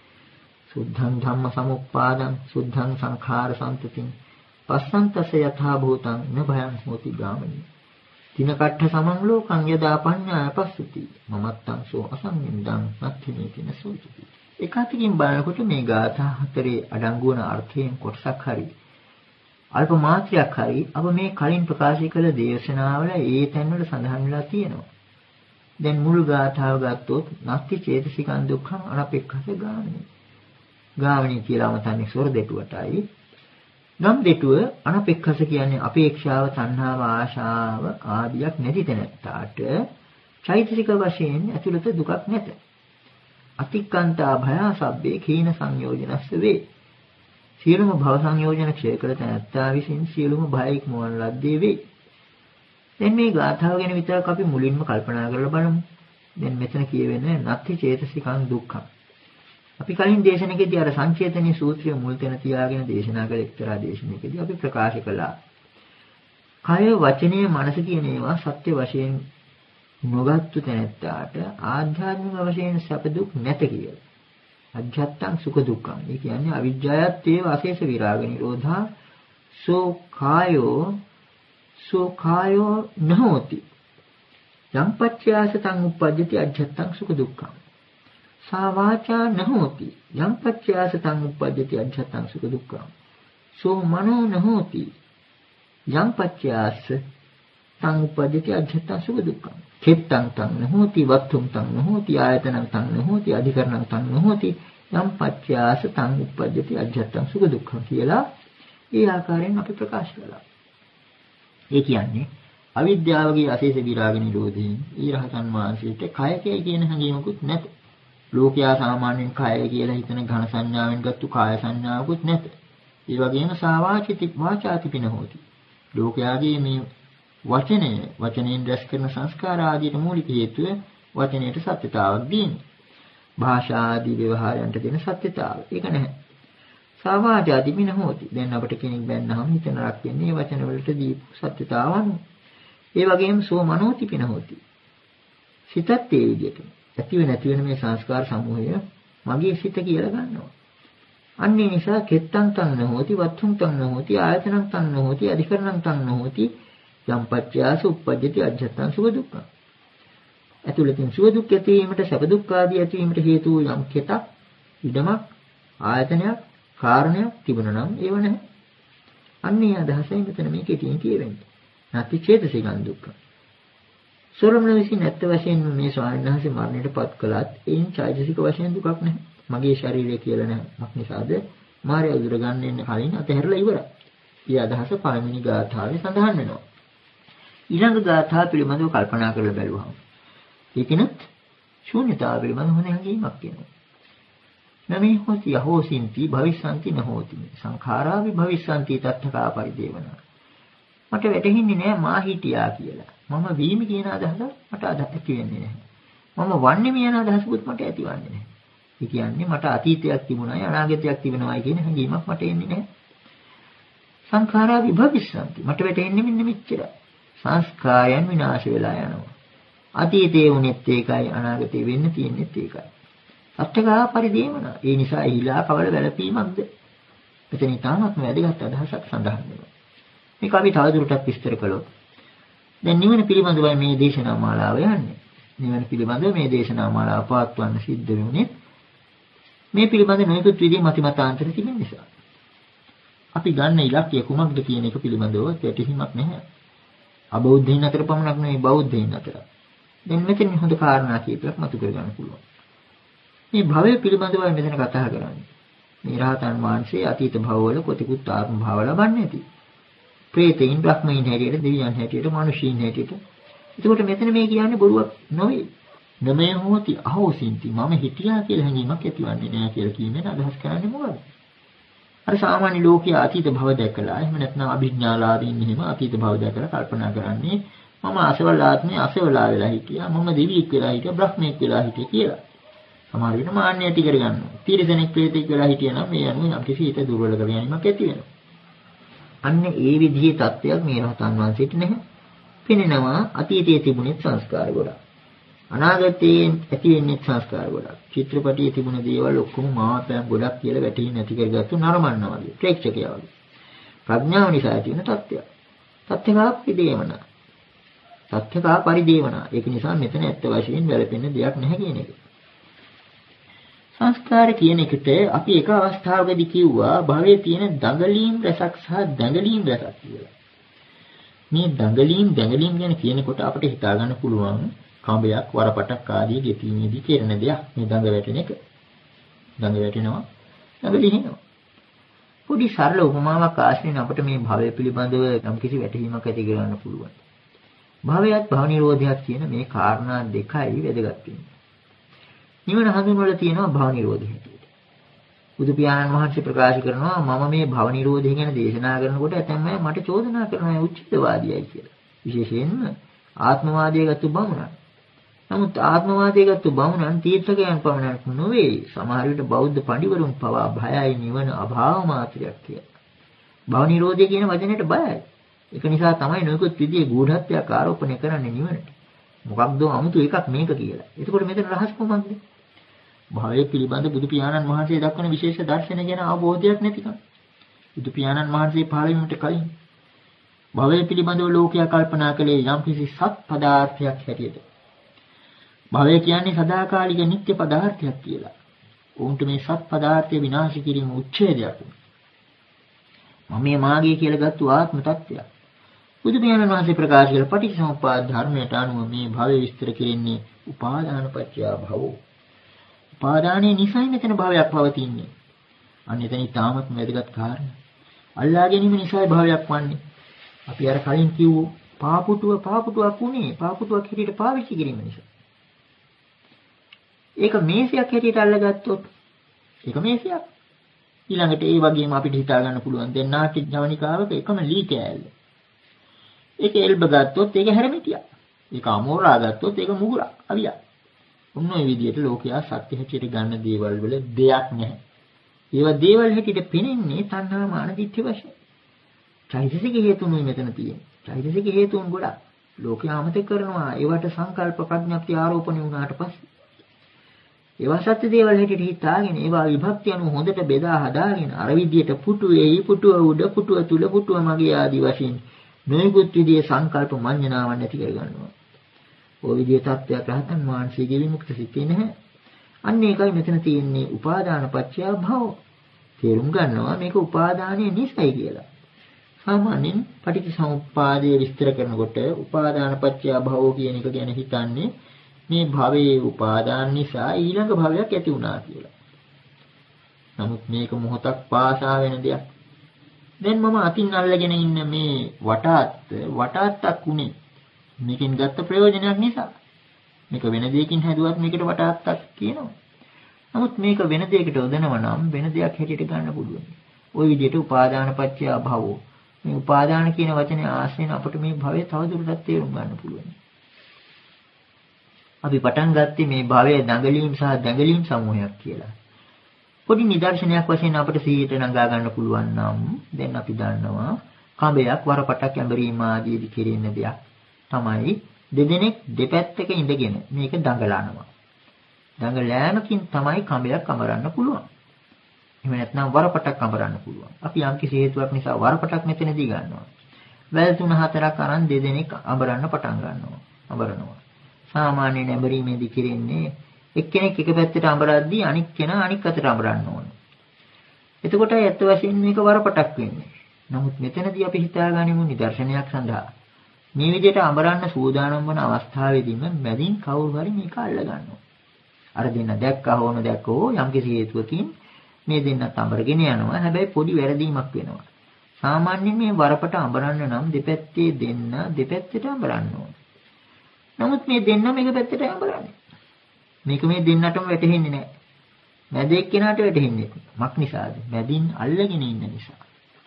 සුද්ධං ධම්ම සමුප්පාදං සුද්ධං සංඛාර සම්පතින් පස්සන්තස යථා භූතං න භයං හෝති ගාමිනී. තිනකට්ඨ සමං ලෝකං යදා පඤ්ඤාය පස්සති මමත්තං සෝ අසංනින්දං නත්ථිනේති නසෝචති. එකwidehatකින් බලනකොට මේ ගාථා හතරේ අඩංගු වන අර්ථයෙන් කොටසක් හරි අල්ප මාත්‍රයක් හරි අප මේ කලින් ප්‍රකාශ කළ දේශනාවල ඒ තැන්වල සඳහන් වෙලා තියෙනවා. දැන් මුල් ගාථාව ගත්තොත් නත්ති චේතසිකං දුක්ඛං අනපෙක්ඛස ගාමිනී. ගාමිනී කියලාම තන්නේ ස්වර දෙටුවටයි. නම් දෙටුව අනපෙක්ඛස කියන්නේ අපේක්ෂාව, තණ්හාව, ආශාව ආදියක් නැති තැනට චෛතසික වශයෙන් ඇතුළත දුකක් නැත. අතික්කන්තා භයා සබ්බේ khīන සංයෝජනස්ස වේ. සියලුම භව සංයෝජන ක්ෂය කළ තැනැත්තා විසින් සියලුම භය ඉක්මවන ලද්දේ වේ. දැන් මේ ගාථාව ගැන විතරක් අපි මුලින්ම කල්පනා කරලා බලමු. දැන් මෙතන කියවෙන්නේ නත්ති චේතසිකං දුක්ඛං. අපි කලින් දේශනාවකදී අර සංචේතනී සූත්‍රයේ මුල් තැන තියාගෙන දේශනා කළ එක්තරා දේශනාවකදී අපි ප්‍රකාශ කළා. කය, වචනය, මනස කියන ඒවා සත්‍ය වශයෙන් නොගත්තු තැනැත්තාට ආධ්‍යාත්මික වශයෙන් සැප දුක් නැත කියලා. අජ්ජත්තං සුඛ දුක්ඛං. ඒ කියන්නේ අවිජ්ජායත් ඒව අශේෂ විරාග නිරෝධා සෝ කායෝ නහෝති. යම් පච්චයාසතං උප්පජ්ජති අජ්ජත්තං සුඛ දුක්ඛං. සා වාචා නහෝති. යම් පච්චයාසතං උප්පජ්ජති අජ්ජත්තං සුඛ දුක්ඛං. සෝ මනෝ නහෝති. යම් පච්චයාස තං උප්පජ්ජති අජ්ජත්තං සුඛ දුක්ඛං. චිත්තං තං නහෝති වත්තුම් තං නහෝති ආයතනං තං නහෝති අධිකරණං තං නහෝති යම් පච්චයාස තං උප්පජ්ජති අජ්ජත්තං සුඛ දුක්ඛං කියලා ඒ ආකාරයෙන් අපි ප්‍රකාශ කළා. ඒ කියන්නේ අවිද්‍යාවගේ අශේෂ විරාග නිරෝධයෙන් ඊරහතන් වහන්සේට කයකේ කියන හැඟීමකුත් නැත. ලෝකයා සාමාන්‍යයෙන් කය කියලා හිතන ඝන සංඥාවෙන් ගත්තු කාය සංඥාවකුත් නැත. ඒ වගේම සාවාචිති වාචාතිපින හොති. ලෝකයාගේ මේ වචනයෙන් රැස් කරන සංස්කාර ආදියට මූලික හේතුව වචනයට සත්‍යතාවක් දීම. භාෂා ආදී ව්‍යවහාරයන්ට දෙන සත්‍යතාව. ඒක නැහැ. සාවාචාතිපින හොති. දැන් අපිට කෙනෙක් බැන්නහම හිතන රක් වෙන්නේ වචන වලට දීපු සත්‍යතාවන්. ඒ වගේම සෝ මනෝතිපින හොති. සිතත් ඒ විදිහට ඇතිව නැති වෙන මේ සංස්කාර සමූහය මගේ සිත කියලා ගන්නවා. අන්න ඒ නිසා කෙත්තං තං නහෝති වත්තුං තං නහෝති ආයතනං තං නහෝති අධිකරණං තං නහෝති යම් පච්චයාස උප්පජ්ජති අජ්ජත්තං සුඛ දුක්ඛං. ඇතුළතින් සුඛ දුක් ඇතිවීමට සැප දුක් ආදී ඇතිවීමට හේතු වූ යම් කෙතක්, ඉදමක්, ආයතනයක්, කාරණයක් තිබුණා නම් ඒව නැහැ. අන්නේ අදහසයි මෙතන මේ කෙටියෙන් කියවෙන්නේ. නැති චේතසිකං දුක්ඛ. සෝරමන විසින් ඇත්ත වශයෙන්ම මේ ස්වාමීන් වහන්සේ මරණයටපත් කළත් ඒන් චෛතසික වශයෙන් දුකක් නැහැ. මගේ ශරීරය කියලා නැහැ. මක් නිසාද? මාර්ය උදුර ගන්න ඉන්න කලින් අතහැරලා ඉවරයි. මේ අදහස පළවෙනි ගාථාවේ සඳහන් වෙනවා. ඊළඟ ගාථා පිළිබඳව කල්පනා කරලා බැලුවහම ඒකිනුත් ශූන්‍යතාව පිළිබඳව හොඳ හැඟීමක් කියනවා. නමේ හොති අහෝසින්ති භවිස්සන්ති නහෝති. සංඛාරා විභවිස්සන්ති තත්තකා පරිදේවන. මට වැටහෙන්නේ නෑ මා හිටියා කියලා. මම වීමි කියන අදහස මට ඇති වෙන්නේ නැහැ. මම වන්නේ කියන අදහසකුත් මට ඇතිවන්නේ නැහැ. ඒ කියන්නේ මට අතීතයක් තිබුණායි අනාගතයක් තිබෙනවායි කියන හැඟීමක් මට එන්නේ නැහැ. සංඛාරා විභවිස්සන්ති. මට වැටෙන්නේ මෙන්න මෙච්චරයි. සංස්කාරයන් විනාශ වෙලා යනවා. අතීතයේ වුණෙත් ඒකයි අනාගතේ වෙන්න තියෙන්නෙත් ඒකයි. අට්ඨකා පරිදේවන. ඒ නිසා ඊළා කවල වැළපීමක්ද? මෙතන තාමත්ම වැදගත් අදහසක් සඳහන් වෙනවා. මේක අපි තවදුරටත් විස්තර කළොත් දැන් නිවන පිළිබඳවයි මේ දේශනා මාලාව යන්නේ. නිවන පිළිබඳව මේ දේශනා මාලාව පවත්වන්න සිද්ධ වෙන්නේ මේ පිළිබඳ නොයෙකුත් විදිහේ මතිමතාන්තර තිබෙන නිසා. අපි ගන්න ඉලක්කය කුමක්ද කියන එක පිළිබඳව පැහැදිලිමක් නැහැ. අබෞද්ධයින් අතර පමණක් නෙවෙයි බෞද්ධයින් අතර. දැන් මෙතන හොඳ කාරණා කීපයක් මතු කර ගන්න පුළුවන්. මේ භවය පිළිබඳව මෙතන කතා කරන්නේ. මේ රහතන් වහන්සේ අතීත භවවල කොතිකුත් ආත්ම භාව ලබන්නේ නැති. ප්‍රේතයින්, බ්‍රහ්මයින් හැටියට, දෙවියන් හැටියට, මිනිසීන් හැටියට. එතකොට මෙතන මේ කියන්නේ බොරුවක් නෙවෙයි. නමේ හෝති අහෝසින්ති මම හිටියා කියලා හැඟීමක් ඇතිවන්නේ නැහැ කියලා කියමින් අදහස් කරන්නේ මොකද? අර සාමාන්‍ය ලෝකයේ අතීත භව දැකලා එහෙම නැත්නම් අභිඥාලාදීන් එහෙම අතීත භව දැකලා කල්පනා කරන්නේ මම අසවල් ආත්මේ අසවලා වෙලා හිටියා, මම දෙවියෙක් වෙලා හිටියා, බ්‍රහ්මයෙක් වෙලා හිටියා කියලා. සමහර විට මාන්නය ඇති කරගන්නවා. තිරිසනෙක් ප්‍රේතෙක් වෙලා හිටියනම් මේ අනුව යම්කිසි හිත දුර්වල කර ගැනීමක් ඇති වෙනවා. අන්න ඒ විදිහේ තත්ත්වයක් මේ රහතන් වහන්සේට නැහැ. පෙනෙනවා අතීතයේ තිබුණේ සංස්කාර ගොඩක්. අනාගතයේ ඇති වෙන්නේ සංස්කාර ගොඩක්. චිත්‍රපටියේ තිබුණ දේවල් ඔක්කොම මාපෑම් ගොඩක් කියලා වැටහි නැති කරගත්තු නරඹන්නා වගේ ප්‍රේක්ෂකයා වගේ. ප්‍රඥාව නිසා ඇති වෙන තත්ත්වයක්. තත්ත්වකා පරිදේවන. තත්ත්වකා පරිදේවන. ඒක නිසා මෙතන ඇත්ත වශයෙන් වැළපෙන්න දෙයක් නැහැ කියන එක. සංස්කාර කියන එකට අපි එක අවස්ථාවකදී කිව්වා භවයේ තියෙන දඟලීම් රසක් සහ දඟලීම් රසක් කියලා. මේ දඟලීම් ගැන කියනකොට අපිට හිතා ගන්න පුළුවන් කඹයක් වරපටක් ආදී ගෙතීමේදී කෙරෙන දෙයක් මේ දඟ වැටෙන එක. දඟ වැටෙනවා, දඟලිනවා. පොඩි සරල උපමාවක් ආශ්‍රයෙන් අපිට මේ භවය පිළිබඳව යම්කිසි වැටහීමක් ඇති කරගන්න පුළුවන්. භවයත් භව නිරෝධයත් කියන මේ කාරණා දෙකයි වැදගත් වෙන්නේ. නිවන හඳුන්වලා තියෙනවා භව නිරෝධය හැටියට. බුදු පියාණන් වහන්සේ ප්‍රකාශ කරනවා මම මේ භව නිරෝධය ගැන දේශනා කරනකොට ඇතැම් අය මට චෝදනා කරනවා උච්චිතවාදීයි කියලා. විශේෂයෙන්ම ආත්මවාදයේ ගත්ත බමුණන්. නමුත් ආත්මවාදයේ ගත්ත බමුණන් තීර්ථකයන් පමණක් නොවේ. සමහර විට බෞද්ධ පඬිවරුන් පවා භයයි නිවන අභාව මාත්‍රයක් කියලා. භව නිරෝධය කියන වචනයට බයයි. ඒක නිසා තමයි නොයෙකුත් විදිහේ ගූඪත්වයක් ආරෝපණය කරන්නේ නිවනට. මොකක්ද 아무තු එකක් මේක කියලා. එතකොට මෙතන රහස් කොහොමද? භවය පිළිබඳ බුදු පියාණන් වහන්සේ දක්වන විශේෂ දර්ශන ගැන අවබෝධයක් නැතිකම. බුදු පියාණන් වහන්සේ පහළ වීමට කලින් භවය පිළිබඳව ලෝකයා කල්පනා කළේ යම්කිසි සත් පදාර්ථයක් හැටියට. භවය කියන්නේ සදාකාලික නිත්‍ය පදාර්ථයක් කියලා. උන්ට මේ සත් පදාර්ථය විනාශ කිරීම උච්ඡේදයක්. මම මේ මාගේ කියලා ගත්තු ආත්ම තත්ත්වයක්. බුදු පියාණන් වහන්සේ ප්‍රකාශ කළ පටිච්චසමුප්පාද ධර්මයට අනුව මේ භවය විස්තර කෙරෙන්නේ උපාදාන පත්‍ය භවෝ. උපාදානයේ නිසයි මෙතන භවයක් පවතින්නේ. අන්න එතන ඊටාමත් වැදගත් කාරණා. අල්ලා ගැනීම නිසා භවයක් වන්නේ. අපි අර කලින් කිව්ව පාපුටුවක් උනේ පාපුටුවක් හැටියට පාවිච්චි කිරීම නිසා. ඒක මේසයක් හැටියට අල්ලගත්තොත් ඒක මේසයක්. ඊළඟට ඒ වගේම අපිට හිතා ගන්න පුළුවන් දැන් නාට්‍ය ජවනිකාවක එකම ලී කෑල්ල. ඒක එල්බ ගත්තොත් ඒක හැරමිටියක්. ඒක අමෝරා ගත්තොත් ඒක මුගුරක්, අවියක්. ඔන්න ඔය විදිහට ලෝකයා සත්‍ය හැටියට ගන්න දේවල් වල දෙයක් නැහැ. ඒවා දේවල් හැටියට පෙනෙන්නේ තණ්හා මාන දිට්ඨි වශයෙන්. චෛතසික හේතුනුයි මෙතන තියෙන්නේ. චෛතසික හේතුන් ගොඩක්. ලෝකයා අමතක කරනවා ඒවට සංකල්ප ප්‍රඥප්ති ආරෝපණය වුණාට පස්සේ. ඒවා සත්‍ය දේවල් හැටියට හිතාගෙන ඒවා විභක්ති අනුව හොඳට බෙදා හදාගෙන අර විදිහට පුටුවේ පුටුව උඩ පුටුව තුල පුටුව මගේ ආදී වශයෙන් නොයෙකුත් විදිහේ සංකල්ප මඤ්ඤණාවන් නැති කර ගන්නවා. ඔය විදිහේ තත්ත්වයක් රහතන් වහන්සේගේ විමුක්ත සිතේ නැහැ. අන්න ඒකයි මෙතන තියෙන්නේ උපාදාන පත්‍ය භව. තේරුම් ගන්නවා මේක උපාදානයේ නිසයි කියලා. සාමාන්‍යයෙන් පටිච්චසමුප්පාදයේ විස්තර කරනකොට උපාදාන පත්‍ය භව කියන එක ගැන හිතන්නේ මේ භවයේ උපාදාන නිසා ඊළඟ භවයක් ඇති වුණා කියලා. නමුත් මේක මොහොතක් පාසා වෙන දෙයක්. දැන් මම අතින් අල්ලගෙන ඉන්න මේ වටාත්තක් උනේ මේකෙන් ගත්ත ප්‍රයෝජනයක් නිසා. මේක වෙන දෙයකින් හැදුවත් මේකට වටාත්තක් කියනවා. නමුත් මේක වෙන දෙයකට යොදනවා නම් වෙන දෙයක් හැටියට ගන්න පුළුවන්. ওই විදිහට උපාදාන පත්‍ය භවෝ. මේ උපාදාන කියන වචනේ ආශ්‍රයෙන් අපිට මේ භවය තවදුරටත් තේරුම් ගන්න පුළුවන්. අපි පටන් ගත්තේ මේ භවයේ දඟලීම් සහ දැඟලීම් සමූහයක් කියලා. පොඩි නිදර්ශනයක් වශයෙන් අපිට සිහියට නගා ගන්න පුළුවන් නම් දැන් අපි දන්නවා කඹයක් වරපටක් ඇඹරීම ආදීදී කෙරෙන දෙයක් තමයි දෙදෙනෙක් දෙපැත්තක ඉඳගෙන මේක දඟලනවා. දඟලෑමකින් තමයි කඹයක් අමරන්න පුළුවන්. එහෙම නැත්නම් වරපටක් අමරන්න පුළුවන්. අපි යම්කිසි හේතුවක් නිසා වරපටක් මෙතනදී ගන්නවා. වැල් 3-4ක් අරන් දෙදෙනෙක් අමරන්න පටන් ගන්නවා. අමරනවා. සාමාන්‍ය නැඹරීමේදී කෙරෙන්නේ එක්කෙනෙක් එක පැත්තට අඹරද්දී අනික් කෙනා අනික් අතට අඹරන්න ඕන. එතකොට ඇත්ත වශයෙන්ම මේක වරපටක් වෙන්නේ. නමුත් මෙතනදී අපි හිතාගනිමු නිදර්ශනයක් සඳහා මේ විදිහට අඹරන්න සූදානම් වන අවස්ථාවේදීම මැදින් කවුරු හරි මේක අල්ල ගන්නවා. අර දෙන්න දැක්කෝ යම්කිසි හේතුවකින් මේ දෙන්නත් අඹරගෙන යනවා. හැබැයි පොඩි වැරදීමක් වෙනවා. සාමාන්‍යයෙන් මේ වරපට අඹරන්න නම් දෙපැත්තේ දෙන්න දෙපැත්තට අඹරන්න ඕන. නමුත් මේ දෙන්න මේක පැත්තට අඹරන්නේ. මේක මේ දෙන්නටම වැටහෙන්නේ නැහැ. මැද එක්කෙනාට වැටහෙන්නේ මක් නිසාද? මැදින් අල්ලගෙන ඉන්න නිසා.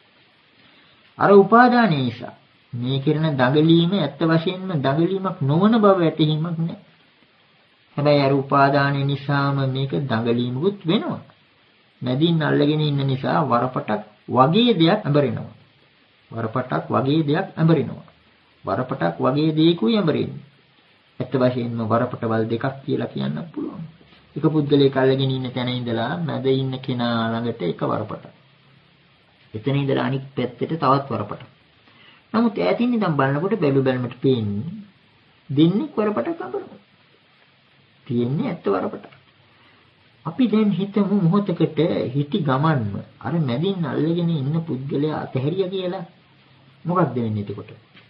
අර උපාදානයේ නිසා මේ කරන දඟලීම ඇත්ත වශයෙන්ම දඟලීමක් නොවන බව වැටහීමක් නැහැ. හැබැයි අර උපාදානයේ නිසාම මේක දඟලීමකුත් වෙනවා. මැදින් අල්ලගෙන ඉන්න නිසා වරපටක් වගේ දෙයක් ඇඹරෙනවා. වරපටක් වගේ දෙයක් ඇඹරෙනවා. වරපටක් වගේ දෙයකුයි ඇඹරෙන්නේ. ඇත්ත වශයෙන්ම වරපටවල් දෙකක් කියලා කියන්න පුළුවන්. එක පුද්ගලයෙක් අල්ලගෙන ඉන්න තැන ඉඳලා මැද ඉන්න කෙනා ළඟට එක වරපටක්. එතන ඉඳලා අනිත් පැත්තට තවත් වරපටක්. නමුත් ඈතින් ඉඳන් බලනකොට බැලුමට පේන්නේ දෙන්නේ වරපටක් අඹරනවා. තියෙන්නේ ඇත්ත වරපටක්. අපි දැන් හිතමු මොහොතකට හිටි ගමන්ම අර මැදින් අල්ලගෙන ඉන්න පුද්ගලයා අතහැරියා කියලා. මොකක්ද වෙන්නේ එතකොට?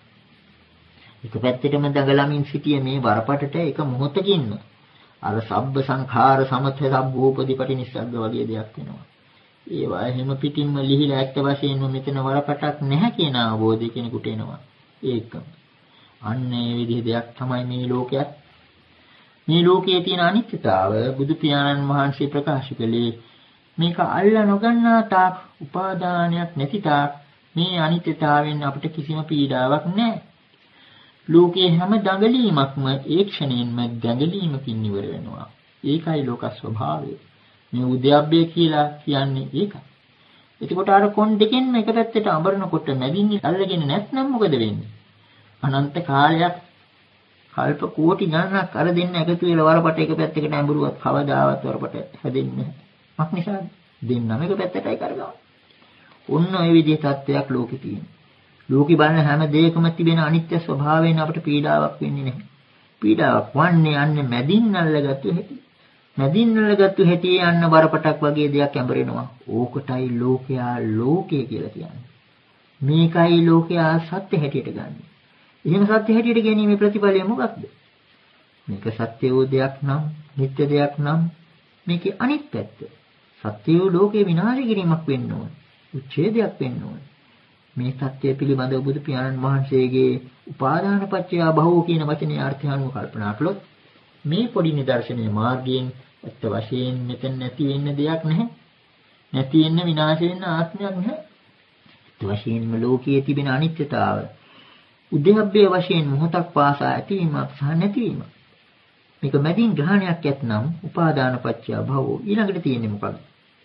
එක පැත්තටම දඟලමින් සිටිය මේ වරපටට එක මොහොතකින්ම අර සබ්බ සංඛාර සමත සබ්බෝපදීපටි නිස්සග්ග වගේ දෙයක් වෙනවා. ඒවා එහෙම පිටින්ම ලිහිලා ඇත්ත වශයෙන්ම මෙතන වරපටක් නැහැ කියන අවබෝධය කෙනෙකුට එනවා. ඒකම. අන්න ඒ විදිහ දෙයක් තමයි මේ ලෝකයක්. මේ ලෝකයේ තියෙන අනිත්‍යතාව බුදු පියාණන් වහන්සේ ප්‍රකාශ කළේ මේක අල්ලා නොගන්නා තාක් උපාදානයක් නැති තාක් මේ අනිත්‍යතාවෙන් අපිට කිසිම පීඩාවක් නැහැ. ලෝකයේ හැම දඟලීමක්ම ඒ ක්ෂණයෙන්ම දඟලීමකින් ඉවර වෙනවා. ඒකයි ලෝක ස්වභාවය. මේ උද්‍යප්පය කියලා කියන්නේ ඒකයි. එතකොට අර කොන් දෙකෙන්ම එක පැත්තට අඹරනකොට මැදින් අල්ලගෙන නැත්නම් මොකද වෙන්නේ? අනන්ත කාලයක් කල්ප කෝටි ගණනක් අර දෙන්න එකතු වෙලා වරපට එක පැත්තකට ඇඹරුවත් කවදාවත් වරපට හැදෙන්නේ නැහැ. මක් නිසාද? දෙන්නම එක පැත්තටයි කරගන්නේ. ඔන්න ඔය විදිහේ තත්ත්වයක් ලෝකේ තියෙනවා. ලෝකේ බලන හැම දෙයකම තිබෙන අනිත්‍ය ස්වභාවයෙන් අපිට පීඩාවක් වෙන්නේ නැහැ. පීඩාවක් වන්නේ යන්නේ මැදින් අල්ලගත්තු හැටි. මැදින් අල්ලගත්තු හැටි යන්න වරපටක් වගේ දෙයක් ඇඹරෙනවා. ඕකටයි ලෝකයා ලෝකය කියලා කියන්නේ. මේකයි ලෝකයා සත්‍ය හැටියට ගන්න. එහෙම සත්‍ය හැටියට ගැනීමේ ප්‍රතිඵලය මොකක්ද? මේක සත්‍ය වූ දෙයක් නම්, නිත්‍ය දෙයක් නම් මේකේ අනිත් පැත්ත. සත්‍ය වූ ලෝකේ විනාශ කිරීමක් වෙන්න ඕන. උච්ඡේදයක් වෙන්න ඕන. මේ සත්‍ය පිළිබඳව බුදු පියාණන් වහන්සේගේ උපාදාන පත්‍ය භවෝ කියන වචනේ අර්ථය අනුව කල්පනා කළොත් මේ පොඩි නිදර්ශනයේ මාර්ගයෙන් ඇත්ත වශයෙන් මෙතන නැති වෙන්න දෙයක් නැහැ. නැති වෙන්න විනාශ වෙන්න ආත්මයක් නැහැ. ඇත්ත වශයෙන්ම ලෝකයේ තිබෙන අනිත්‍යතාව උද්‍යප්පේ වශයෙන් මොහොතක් පාසා ඇතිවීමක් සහ නැතිවීමක්. මේක මැදින් ග්‍රහණයක් ඇතනම් උපාදාන පත්‍ය භවෝ ඊළඟට තියෙන්නේ මොකක්ද?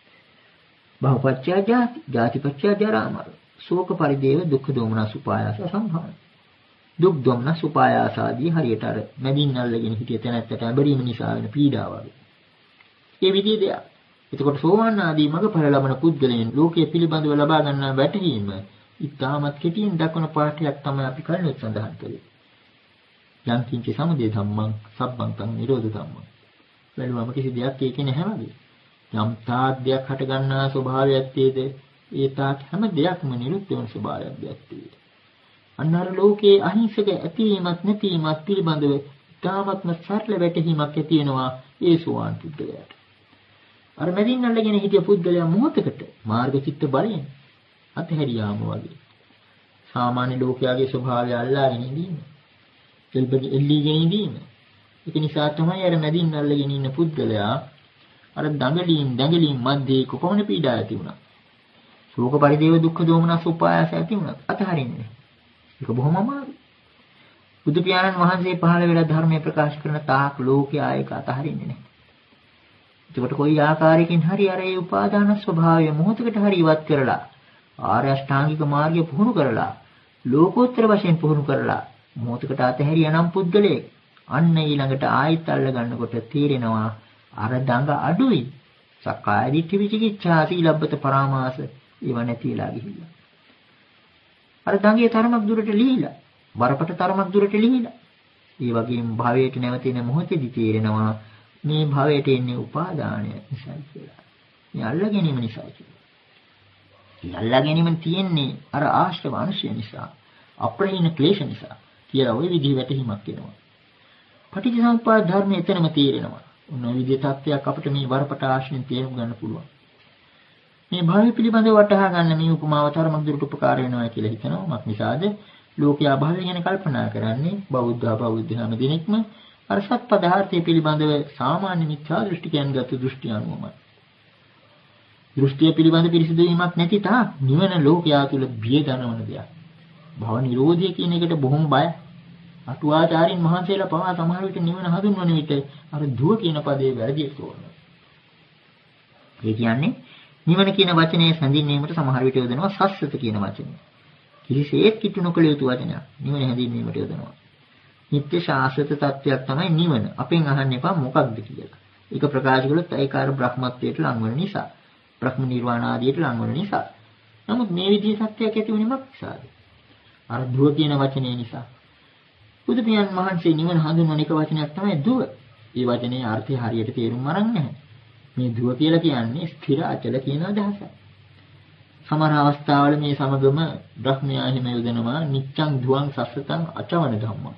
භව පත්‍ය ජාති, ජාති පත්‍ය ජරා මරණ. ශෝක පරිදේව දුක්ඛ දෝමනස් උපායාස සම්භාවන. දුක් දෝමනස් උපායාස ආදී හරියට අර මැදින් අල්ලගෙන හිටිය තැනැත්තට ඇඹරීම නිසා වෙන පීඩාව වගේ. ඒ විදිහේ දෙයක්. එතකොට සෝවාන් ආදී මඟඵල ලබන පුද්ගලයන් ලෝකයේ පිළිබඳව ලබා ගන්නා වැටහීම ඉතාමත් කෙටියෙන් දක්වන පාඩයක් තමයි අපි කලින් සඳහන් කළේ. යම් කිංච සමුදය ධම්මං සබ්බං තං නිරෝධ ධම්මං. බැලුවම කිසි දෙයක් ඒකේ නැහැ වගේ. යම් තාද්දයක් හට ගන්නා ස්වභාවයක් තියෙද ඒ තාක් හැම දෙයක්ම නිරුද්ධ වෙන ස්වභාවයක් තියෙද. අන්නර ලෝකයේ අහිංසක ඇතිවීමත් නැතිවීමත් පිළිබඳව ඉතාමත්ම සරල වැටහීමක් ඇති වෙනවා ඒ සෝවාන් පුද්ගලයාට. අර මැදින් අල්ලගෙන හිටිය පුද්ගලයා මොහොතකට මාර්ග චිත්ත බලයෙන් අතහැරියාම වගේ. සාමාන්‍ය ලෝකයාගේ ස්වභාවය අල්ලාගෙන ඉඳීම. එල්ලීගෙන ඉඳීම. ඒක නිසා තමයි අර මැදින් අල්ලගෙන ඉන්න පුද්ගලයා අර දඟලීම් මැද්දේ කොපමණ පීඩා ඇති වුණා. ශෝක පරිදේව දුක්ඛ දෝමනස් උපායාස ඇති වුණා. අතහරින්නේ. ඒක බොහොම අමාරුයි. බුදු පියාණන් වහන්සේ පහළ වෙලා ධර්මයේ ප්‍රකාශ කරන තාක් ලෝකයා ඒක අතහරින්නේ නැහැ. ඒකට කොයි ආකාරයකින් හරි අර ඒ උපාදාන ස්වභාවය මොහොතකට හරි ඉවත් කරලා ආර්ය අෂ්ටාංගික මාර්ගය පුහුණු කරලා ලෝකෝත්තර වශයෙන් පුහුණු කරලා මොහොතකට අතහැරියා නම් පුද්ගලයෙක් අන්න ඊළඟට ආයෙත් අල්ල ගන්නකොට තීරෙනවා අර දඟ අඩුයි. සක්කාය දිට්ඨි විචිකිච්ඡා සීලබ්බත පරාමාස ඒව නැතිලා ගිහිල්ලා. අර දඟේ තරමක් දුරට ලිහිලා, වරපට තරමක් දුරට ලිහිලා. ඒ වගේම භවයට නැවතෙන මොහොතේදී තීරෙනවා මේ භවයට එන්නේ උපාදානය නිසා කියලා. මේ අල්ල ගැනීම නිසා කියලා. මේ අල්ල ගැනීම තියෙන්නේ අර ආශ්‍රව අනුශය නිසා, අප්‍රහීන ක්ලේශ නිසා. කියලා ওই විදිහ වැටහීමක් එනවා. පටිච්චසමුප්පාද ධර්මය එතනම තේරෙනවා. ඔන්න ඔය විදිහ තත්ත්වයක් අපිට මේ වරපට ආශ්‍රයෙන් තේරුම් ගන්න පුළුවන්. මේ භවය පිළිබඳව වටහා ගන්න මේ උපමාව තරමක් දුරට උපකාර වෙනවා කියලා හිතනවා. මක් නිසාද? ලෝකයා භවය ගැන කල්පනා කරන්නේ බෞද්ධ හැම දිනෙකම අර සත් පදාර්ථය පිළිබඳව සාමාන්‍ය මිත්‍යා දෘෂ්ටිකයන් ගත දෘෂ්ටි අනුවමයි. දෘෂ්ටිය පිළිබඳ පිරිසිදු වීමක් නැති තාක් නිවන ලෝකයා තුල බිය දනවන දෙයක්. භව නිරෝධය කියන එකට බොහොම බයයි. අටුවාචාරින් මහන්සියලා පවා සමහර විට නිවන හඳුන්වන විට අර දුව කියන පදේ වැරදියට තෝරනවා. ඒ කියන්නේ නිවන කියන වචනේ හැඳින්වීමට සමහර විට යොදනවා සස්සත කියන වචනේ. කිසිසේත් කිතු නොකළ යුතු වචනයක්. නිවන හැඳින්වීමට යොදනවා. නිත්‍ය ශාස්ත්‍ර තත්වයක් තමයි නිවන. අපෙන් අහන්න එපා මොකක්ද කියලා. ඒක ප්‍රකාශ කළොත් ඒකාර බ්‍රහ්මත්වයට ලංවන නිසා. බ්‍රහ්ම නිර්වාණ ආදියට ලංවන නිසා. නමුත් මේ විදිහේ සත්‍යයක් ඇති වෙන්නේ මොකක් නිසාද? අර දුව කියන වචනේ නිසා. බුදු පියාණන් වහන්සේ නිවන හඳුන්වන එක වචනයක් තමයි දුව. ඒ වචනේ අර්ථය හරියට තේරුම් අරන් නැහැ. මේ දුව කියලා කියන්නේ ස්ථිර අචල කියන අදහසක්. සමහර අවස්ථාවල මේ සමගම බ්‍රහ්මයා හිම යොදනවා නිච්ඡං දුවං සස්සතං අචවන ධම්මං.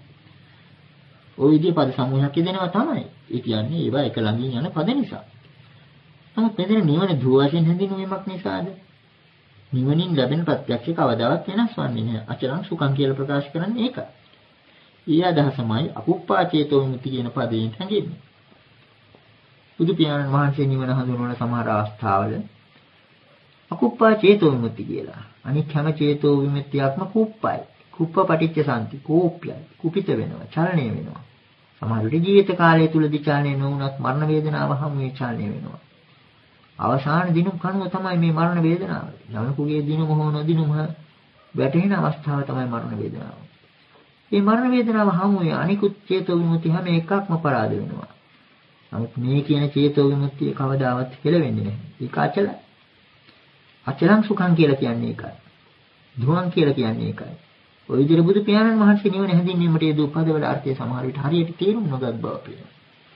ওই විදිහේ පද සමූහයක් දෙනවා තමයි. ඒ කියන්නේ ඒවා එක ළඟින් යන පද නිසා. නමුත් මෙතන නිවන දුව වශයෙන් හැඳින්වීමක් නිසාද? නිවනින් ලැබෙන ප්‍රත්‍යක්ෂ කවදාවත් වෙනස් වන්නේ නැහැ. අචලං සුඛං කියලා ප්‍රකාශ කරන්නේ ඒකයි. ඊය අදහසමයි අකුප්පා චේතෝ විමුක්ති කියන පදයෙන් හැඟෙන්නේ. බුදු පියාණන් වහන්සේ නිවන හඳුන්වන සමහර අවස්ථාවල අකුප්පා චේතෝ විමුක්ති කියලා. අනික් හැම චේතෝ විමුක්තියක්ම කුප්පයි. කුප්ප පටිච්ච සම්පති කෝප්‍යයි. කුපිත වෙනවා, චලනය වෙනවා. සමහර විට ජීවිත කාලය තුලදී චලනය නොවුනත් මරණ වේදනාව හැමුවේ චලනය වෙනවා. අවසාන දිනුම් කනුව තමයි මේ මරණ වේදනාව. යමකුගේ දිනුම හෝ නොදිනුම වැටෙන අවස්ථාව තමයි මරණ වේදනාව. මේ මරණ වේදනාව හැමුවේ අනිකුත් චේතෝ විමුක්ති හැම එකක්ම පරාද වෙනවා. නමුත් මේ කියන චේතෝ විමුක්තිය කවදාවත් කෙලවෙන්නේ නැහැ. ඒක අචලයි. අචලං සුඛං කියලා කියන්නේ ඒකයි. දුවං කියලා කියන්නේ ඒකයි. ඔය විදිහට බුදු පියාණන් වහන්සේ නිවන හැඳින්වීමට යෙදූ පදවල අර්ථය සමහර විට හරියට තේරුම් නොගත් බව පේනවා.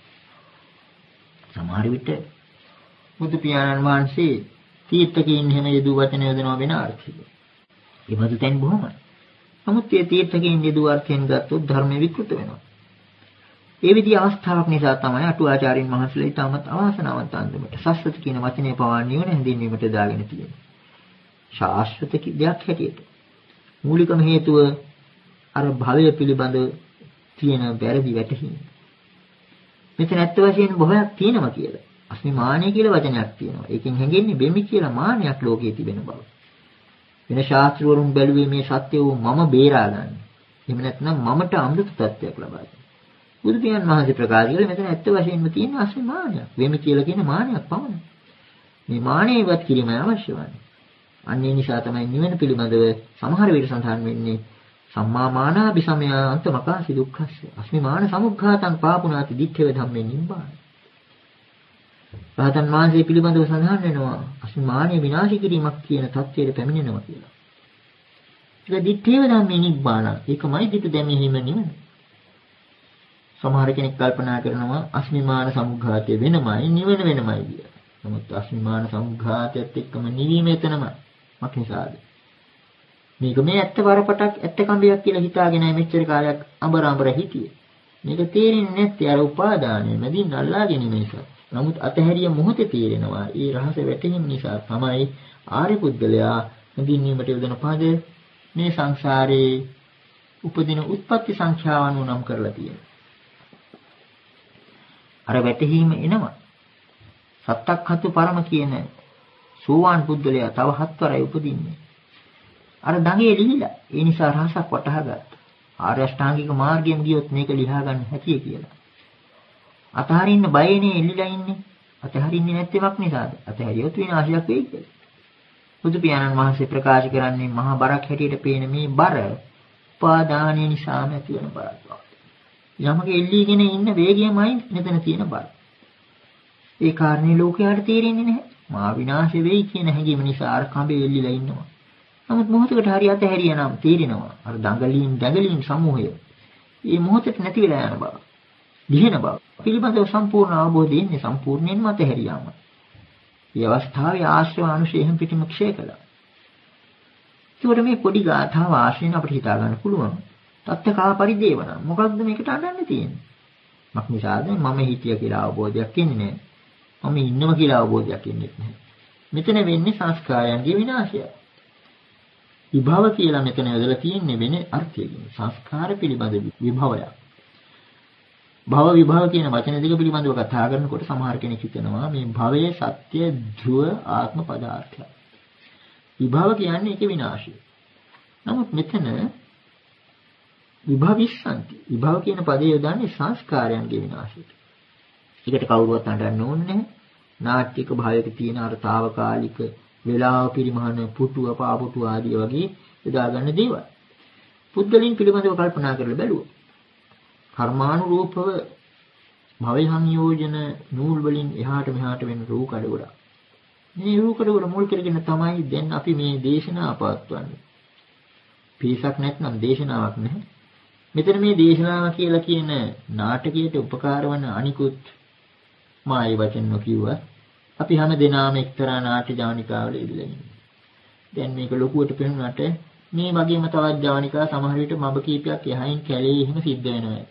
සමහර විට බුදු පියාණන් වහන්සේ තීර්ථකයන් හැම යෙදූ වචන යොදනවා වෙන අර්ථයක. ඒ බඳු තැන් බොහොමයි. නමුත් මේ තීර්ථකයන් යෙදූ අර්ථයෙන් ගත්තොත් ධර්මයේ විකෘත වෙනවා. ඒ විදිහ අවස්ථාවක් නිසා තමයි අටුවාචාරින් මහන්සියලා ඊටමත් අවාසනාවන්ත අන්දමට සස්සත කියන වචනේ පවා නිවන හැඳින්වීමට දාගෙන තියෙනවා. ශාස්ත්‍රත දෙයක් හැටියට. මූලිකම හේතුව අර භවය පිළිබඳ තියෙන වැරදි වැටහීම. මෙතන ඇත්ත වශයෙන්ම බොහෝයක් තියෙනවා කියලා. අස්මිමානිය කියලා වචනයක් තියෙනවා. ඒකෙන් හැඟෙන්නේ බෙමි කියලා මානයක් ලෝකයේ තිබෙන බව. වෙන ශාස්ත්‍රවරුන් බැලුවේ මේ සත්‍ය වූ මම බේරා ගන්න. එහෙම නැත්නම් මමට අමෘත තත්ත්වයක් ලබා දෙන්න. බුදු පියාණන් වහන්සේ ප්‍රකාශ කළේ මෙතන ඇත්ත වශයෙන්ම තියෙන අස්මිමානියක්. වෙමි කියලා කියන මානයක් පමණයි. මේ මානෙ ඉවත් කිරීම අවශ්‍ය වන්නේ. අන්න ඒ නිසා තමයි නිවන පිළිබඳව සමහර විට සඳහන් වෙන්නේ සම්මා මානාභි සමය අන්තමකාසි දුක්ඛස්ස. අස්මිමාන සමුග්ඝාතං පාපුනාති දිත්තේ ධම්මේ නිබ්බාන. රහතන් වහන්සේ පිළිබඳව සඳහන් වෙනවා අස්මිමානිය විනාශ කිරීමක් කියන தත්ත්වයට පැමිණෙනවා කියලා. ඒක දිත්තේ ධම්මේ නිබ්බාන. ඒකමයි දිට දැමීම නිවන. සමහර කෙනෙක් කල්පනා කරනවා අස්මිමාන සමුග්ඝාතය වෙනමයි නිවන වෙනමයි කියලා. නමුත් අස්මිමාන සමුග්ඝාතයත් එක්කම නිවීම එතනමයි. මක් නිසාද? මේක මේ ඇත්ත වරපටක් ඇත්ත කඹයක් කියලා හිතාගෙන මෙච්චර කාලයක් අඹර හිටියේ. මේක තේරෙන්නේ නැත්තේ අර උපාදානය මැදින් අල්ලා ගැනීම නිසා. නමුත් අතහැරිය මොහොතේ තේරෙනවා. ඒ රහස වැටහීම නිසා තමයි ආර්ය පුද්ගලයා හැඳින්වීමට යොදන පද මේ සංසාරේ උපදින උත්පත්ති සංඛ්‍යාව අනුව නම් කරලා තියෙනවා. අර වැටහීම එනවා. සත්තක්ඛතු පරම කියන සෝවාන් පුද්ගලයා තව 7 වරයි උපදින්නේ. අර දඟේ ලිහිලා. ඒ නිසා රහසක් වටහා ගත්තා. ආර්ය අෂ්ටාංගික මාර්ගයෙන් ගියොත් මේක ලියා ගන්න හැකියි කියලා. අතහරින්න බයනේ එල්ලිලා ඉන්නේ. අතහරින්නේ නැත්තේමක් නිසාද? අතහැරියොත් විනාශයක් වෙයි කියලා. බුදු පියාණන් වහන්සේ ප්‍රකාශ කරන්නේ මහා බරක් හැටියට පේන මේ බර උපාදානය නිසාම ඇති වෙන බරක්. යමක එල්ලීගෙන ඉන්න වේගයමයි මෙතන තියෙන බර. ඒ කාරණේ ලෝකයට තේරෙන්නේ නැහැ. මා විනාශ වෙයි කියන හැඟීම නිසා අර කඹේ එල්ලිලා ඉන්නවා. නමුත් මොහොතකට හරි අතහැරියා නම් තේරෙනවා අර දඟලින් සමූහය. මේ මොහොතට නැති වෙලා යන බව. දිහෙන බව. පිළිබඳව සම්පූර්ණ අවබෝධය ඉන්නේ සම්පූර්ණයෙන්ම අතහැරියාම. මේ අවස්ථාවේ ආශ්‍රව අනුශේහම් පිටිම ක්ෂය කළා. ඒකට මේ පොඩි ගාථාව ආශ්‍රයෙන් අපිට හිතා ගන්න පුළුවන්. තත්ත්කා පරිදේවන. මොකක්ද මේකට අඬන්න තියෙන්නේ? මක් නිසාද මම හිතිය කියලා අවබෝධයක් එන්නේ නැහැ. මම ඉන්නවා කියලා අවබෝධයක් එන්නේ නැහැ. මෙතන වෙන්නේ සංස්කාරයන්ගේ විනාශය. විභව කියලා මෙතන යොදලා තියෙන්නේ වෙන අර්ථයකින්. සංස්කාර පිළිබඳ විභවයක්. භව විභව කියන වචන දෙක පිළිබඳව කතා කරනකොට සමහර කෙනෙක් හිතනවා මේ භවයේ සත්‍ය ධ්‍රුව ආත්ම පදාර්ථය. විභව කියන්නේ ඒකේ විනාශය. නමුත් මෙතන විභවිස්සන්ති. විභව කියන පදේ යොදන්නේ සංස්කාරයන්ගේ විනාශයට. ඒකට කවුරුවත් අඬන්න ඕනේ නැහැ. නාට්‍යක භාවයක තියෙන අර తాවකාලික වේලාව පිරිමහන පුටුව පාපුටු ආදී වගේ යොදා ගන්න දේවල්. පුද්ගලින් පිළිබඳව කල්පනා කරලා බැලුවොත් කර්මානුරූපව භවය සංයෝජන නූල් වලින් එහාට මෙහාට වෙන රූකඩ ගොඩක්. මේ රූකඩ ගොඩ මුල් කරගෙන තමයි දැන් අපි මේ දේශනාව පවත්වන්නේ. පිරිසක් නැත්නම් දේශනාවක් නැහැ. මෙතන මේ දේශනාව කියලා කියන නාටකයට උපකාර වන අනිකුත් මායි වචන නොකියුවා. අපි හැම දිනම එක්තරා නාට්‍ය ජවනිකාවල ඉඳලා ඉන්නේ. දැන් මේක ලොකුවට පෙනුනට මේ වගේම තවත් ජවනිකා සමහර විට මබ කීපයක් යහින් කැලේ එහෙම සිද්ධ වෙනවා.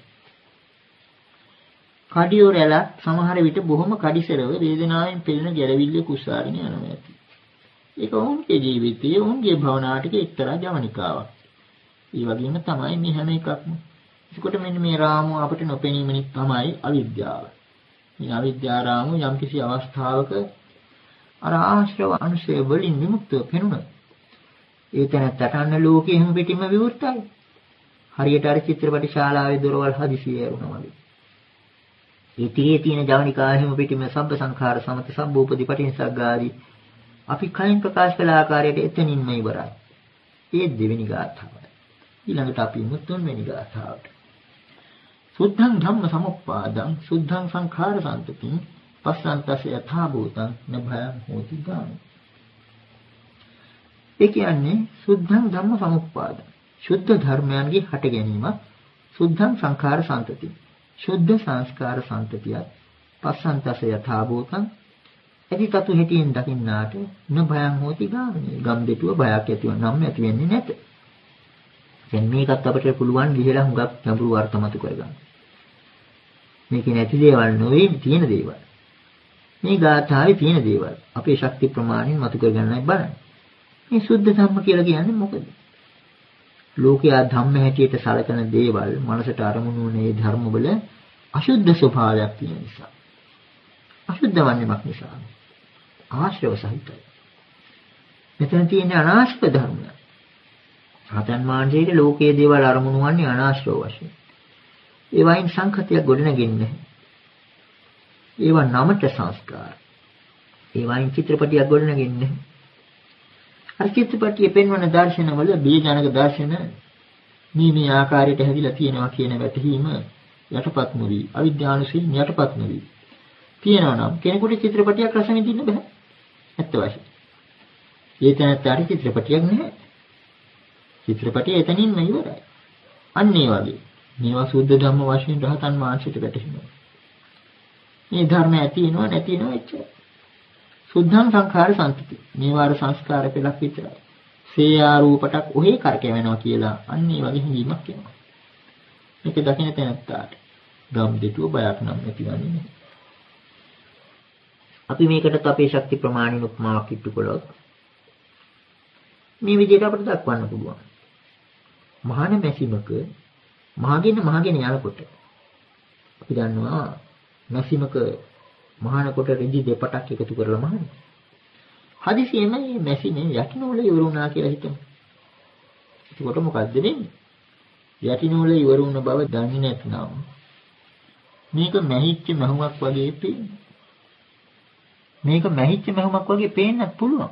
කඩියෝ රැලක් සමහර විට බොහොම කඩිසරව වේදනාවෙන් පෙළෙන ගැළවිල්ල කුස්සාගෙන යනවා ඇති. ඒක ඔවුන්ගේ ජීවිතයේ ඔවුන්ගේ භවනාටකේ එක්තරා ජවනිකාවක්. ඒ වගේම තමයි මේ හැම එකක්ම. ඒකට මෙන්න මේ රාමුව අපිට නොපෙනීමෙන් තමයි අවිද්‍යාව. මේ අවිද්‍යා රාමුව යම්කිසි අවස්ථාවක අර ආශ්‍රව අනුශය වලින් විමුක්තව පෙනුණා. ඒ තැනට අන්න ලෝකෙ හැම පිටින්ම විවෘතයි. හරියට අර චිත්‍රපට ශාලාවේ දොරවල් හදිසියෙ ඇරුණා වගේ. ඒ තියෙන ජවනිකා හැම පිටින්ම සබ්බ සංඛාර සමත සම්භූපදී පටිනිසග්ගාදී අපි කලින් ප්‍රකාශ කළ ආකාරයට එතනින්ම ඉවරයි. ඒ දෙවෙනි ගාථාව. ඊළඟට අපි තුන්වෙනි ගාථාවට. සුද්ධං ධම්ම සමුප්පාදං සුද්ධං සංඛාර සම්පතිං පස්සන්තස්ස යථා භූතං නභයං හෝති ගාමි. ඒ කියන්නේ සුද්ධං ධම්ම සමුප්පාද. සුද්ධ ධර්මයන්ගේ හට ගැනීමත් සුද්ධං සංඛාර සම්පති. සුද්ධ සංස්කාර සම්පතියත් පස්සන්තස්ස යථා භූතං එදිතතු හිතින් දකින්නාට නභයං හෝති ගාමි. ගම් දෙටුව බයක් ඇතිව නම් ඇති වෙන්නේ නැත. දැන් මේකත් අපිට පුළුවන් ගිහලා හුඟක් ගැඹුරු අර්ථ මතු කරගන්න. මේක නැති දේවල් නෙවෙයි තියෙන දේවල්. මේ ගාථාවේ තියෙන දේවල් අපේ ශක්ති ප්‍රමාණයෙන් මතු කරගන්නයි බලන්නේ. මේ සුද්ධ ධම්ම කියලා කියන්නේ මොකද? ලෝකයා ධම්ම හැටියට සලකන දේවල් මනසට අරමුණු වන ඒ ධර්ම වල අශුද්ධ ස්වභාවයක් තියෙන නිසා. අශුද්ධ වන්නේමක් නිසා. ආශ්‍රව සහිතයි. මෙතන තියෙන අනාශ්‍රව ධර්මයක්. රහතන් වහන්සේට ලෝකයේ දේවල් අරමුණු වන්නේ අනාශ්‍රව වශයෙන්. ඒ වයින් සංඛතයක් ගොඩනගෙන්නේ නැහැ. ඒවා නමට සංස්කාර. ඒ වයින් චිත්‍රපටියක් ගොඩනගෙන්නේ නැහැ. අර චිත්‍රපටියේ පෙන්වන දර්ශනවල බීජානක දර්ශන මේ ආකාරයට හැදිලා තියෙනවා කියන වැටහීම යටපත් නොවි අවිද්‍යානුසයෙන් යටපත් නොවි තියෙනවා නම් කෙනෙකුට චිත්‍රපටියක් රස විඳින්න බෑ. ඇත්ත වශයෙන්. ඒ තැනට චිත්‍රපටියක් නැහැ. චිත්‍රපටිය එතනින්ම ඉවරයි. අන්න ඒ වගේ මේවා සුද්ධ ධම්ම වශයෙන් රහතන් වහන්සේට වැටහෙනවා. මේ ධර්ම ඇතිවෙනවා නැතිවෙනවා එච්චරයි. සුද්ධං සංඛාර සම්පති. මේවා අර සංස්කාර පෙළක් විතරයි. සේයා රූපටක් ඔහේ කරකැවෙනවා කියලා අන්න ඒ වගේ හිඳීමක් එනවා. මේක දකින්න තැනත්තාට ගම් දෙටුව බයක් නම් නැතිවන්නේ නැහැ. අපි මේකටත් අපේ ශක්ති ප්‍රමාණින උපමාවක් ඉට්ටු කළොත් මේ විදිහට අපිට දක්වන්න පුළුවන්. මහාන මැසිමක මහගෙන යනකොට අපි දන්නවා මැසිමක මහානකොට රෙදි දෙපටක් එකතු කරලා මහන්නේ. හදිසියෙම මේ මැසිමේ යටිනූල ඉවර වුණා කියලා හිතමු. එතකොට මොකද්ද වෙන්නේ? යටිනූල ඉවර වුණ බව දන්නේ නැත්නම් මේක මැහිච්ච මහුමක් වගේ පේන්නේ. මේක මැහිච්ච මහුමක් වගේ පේන්නත් පුළුවන්.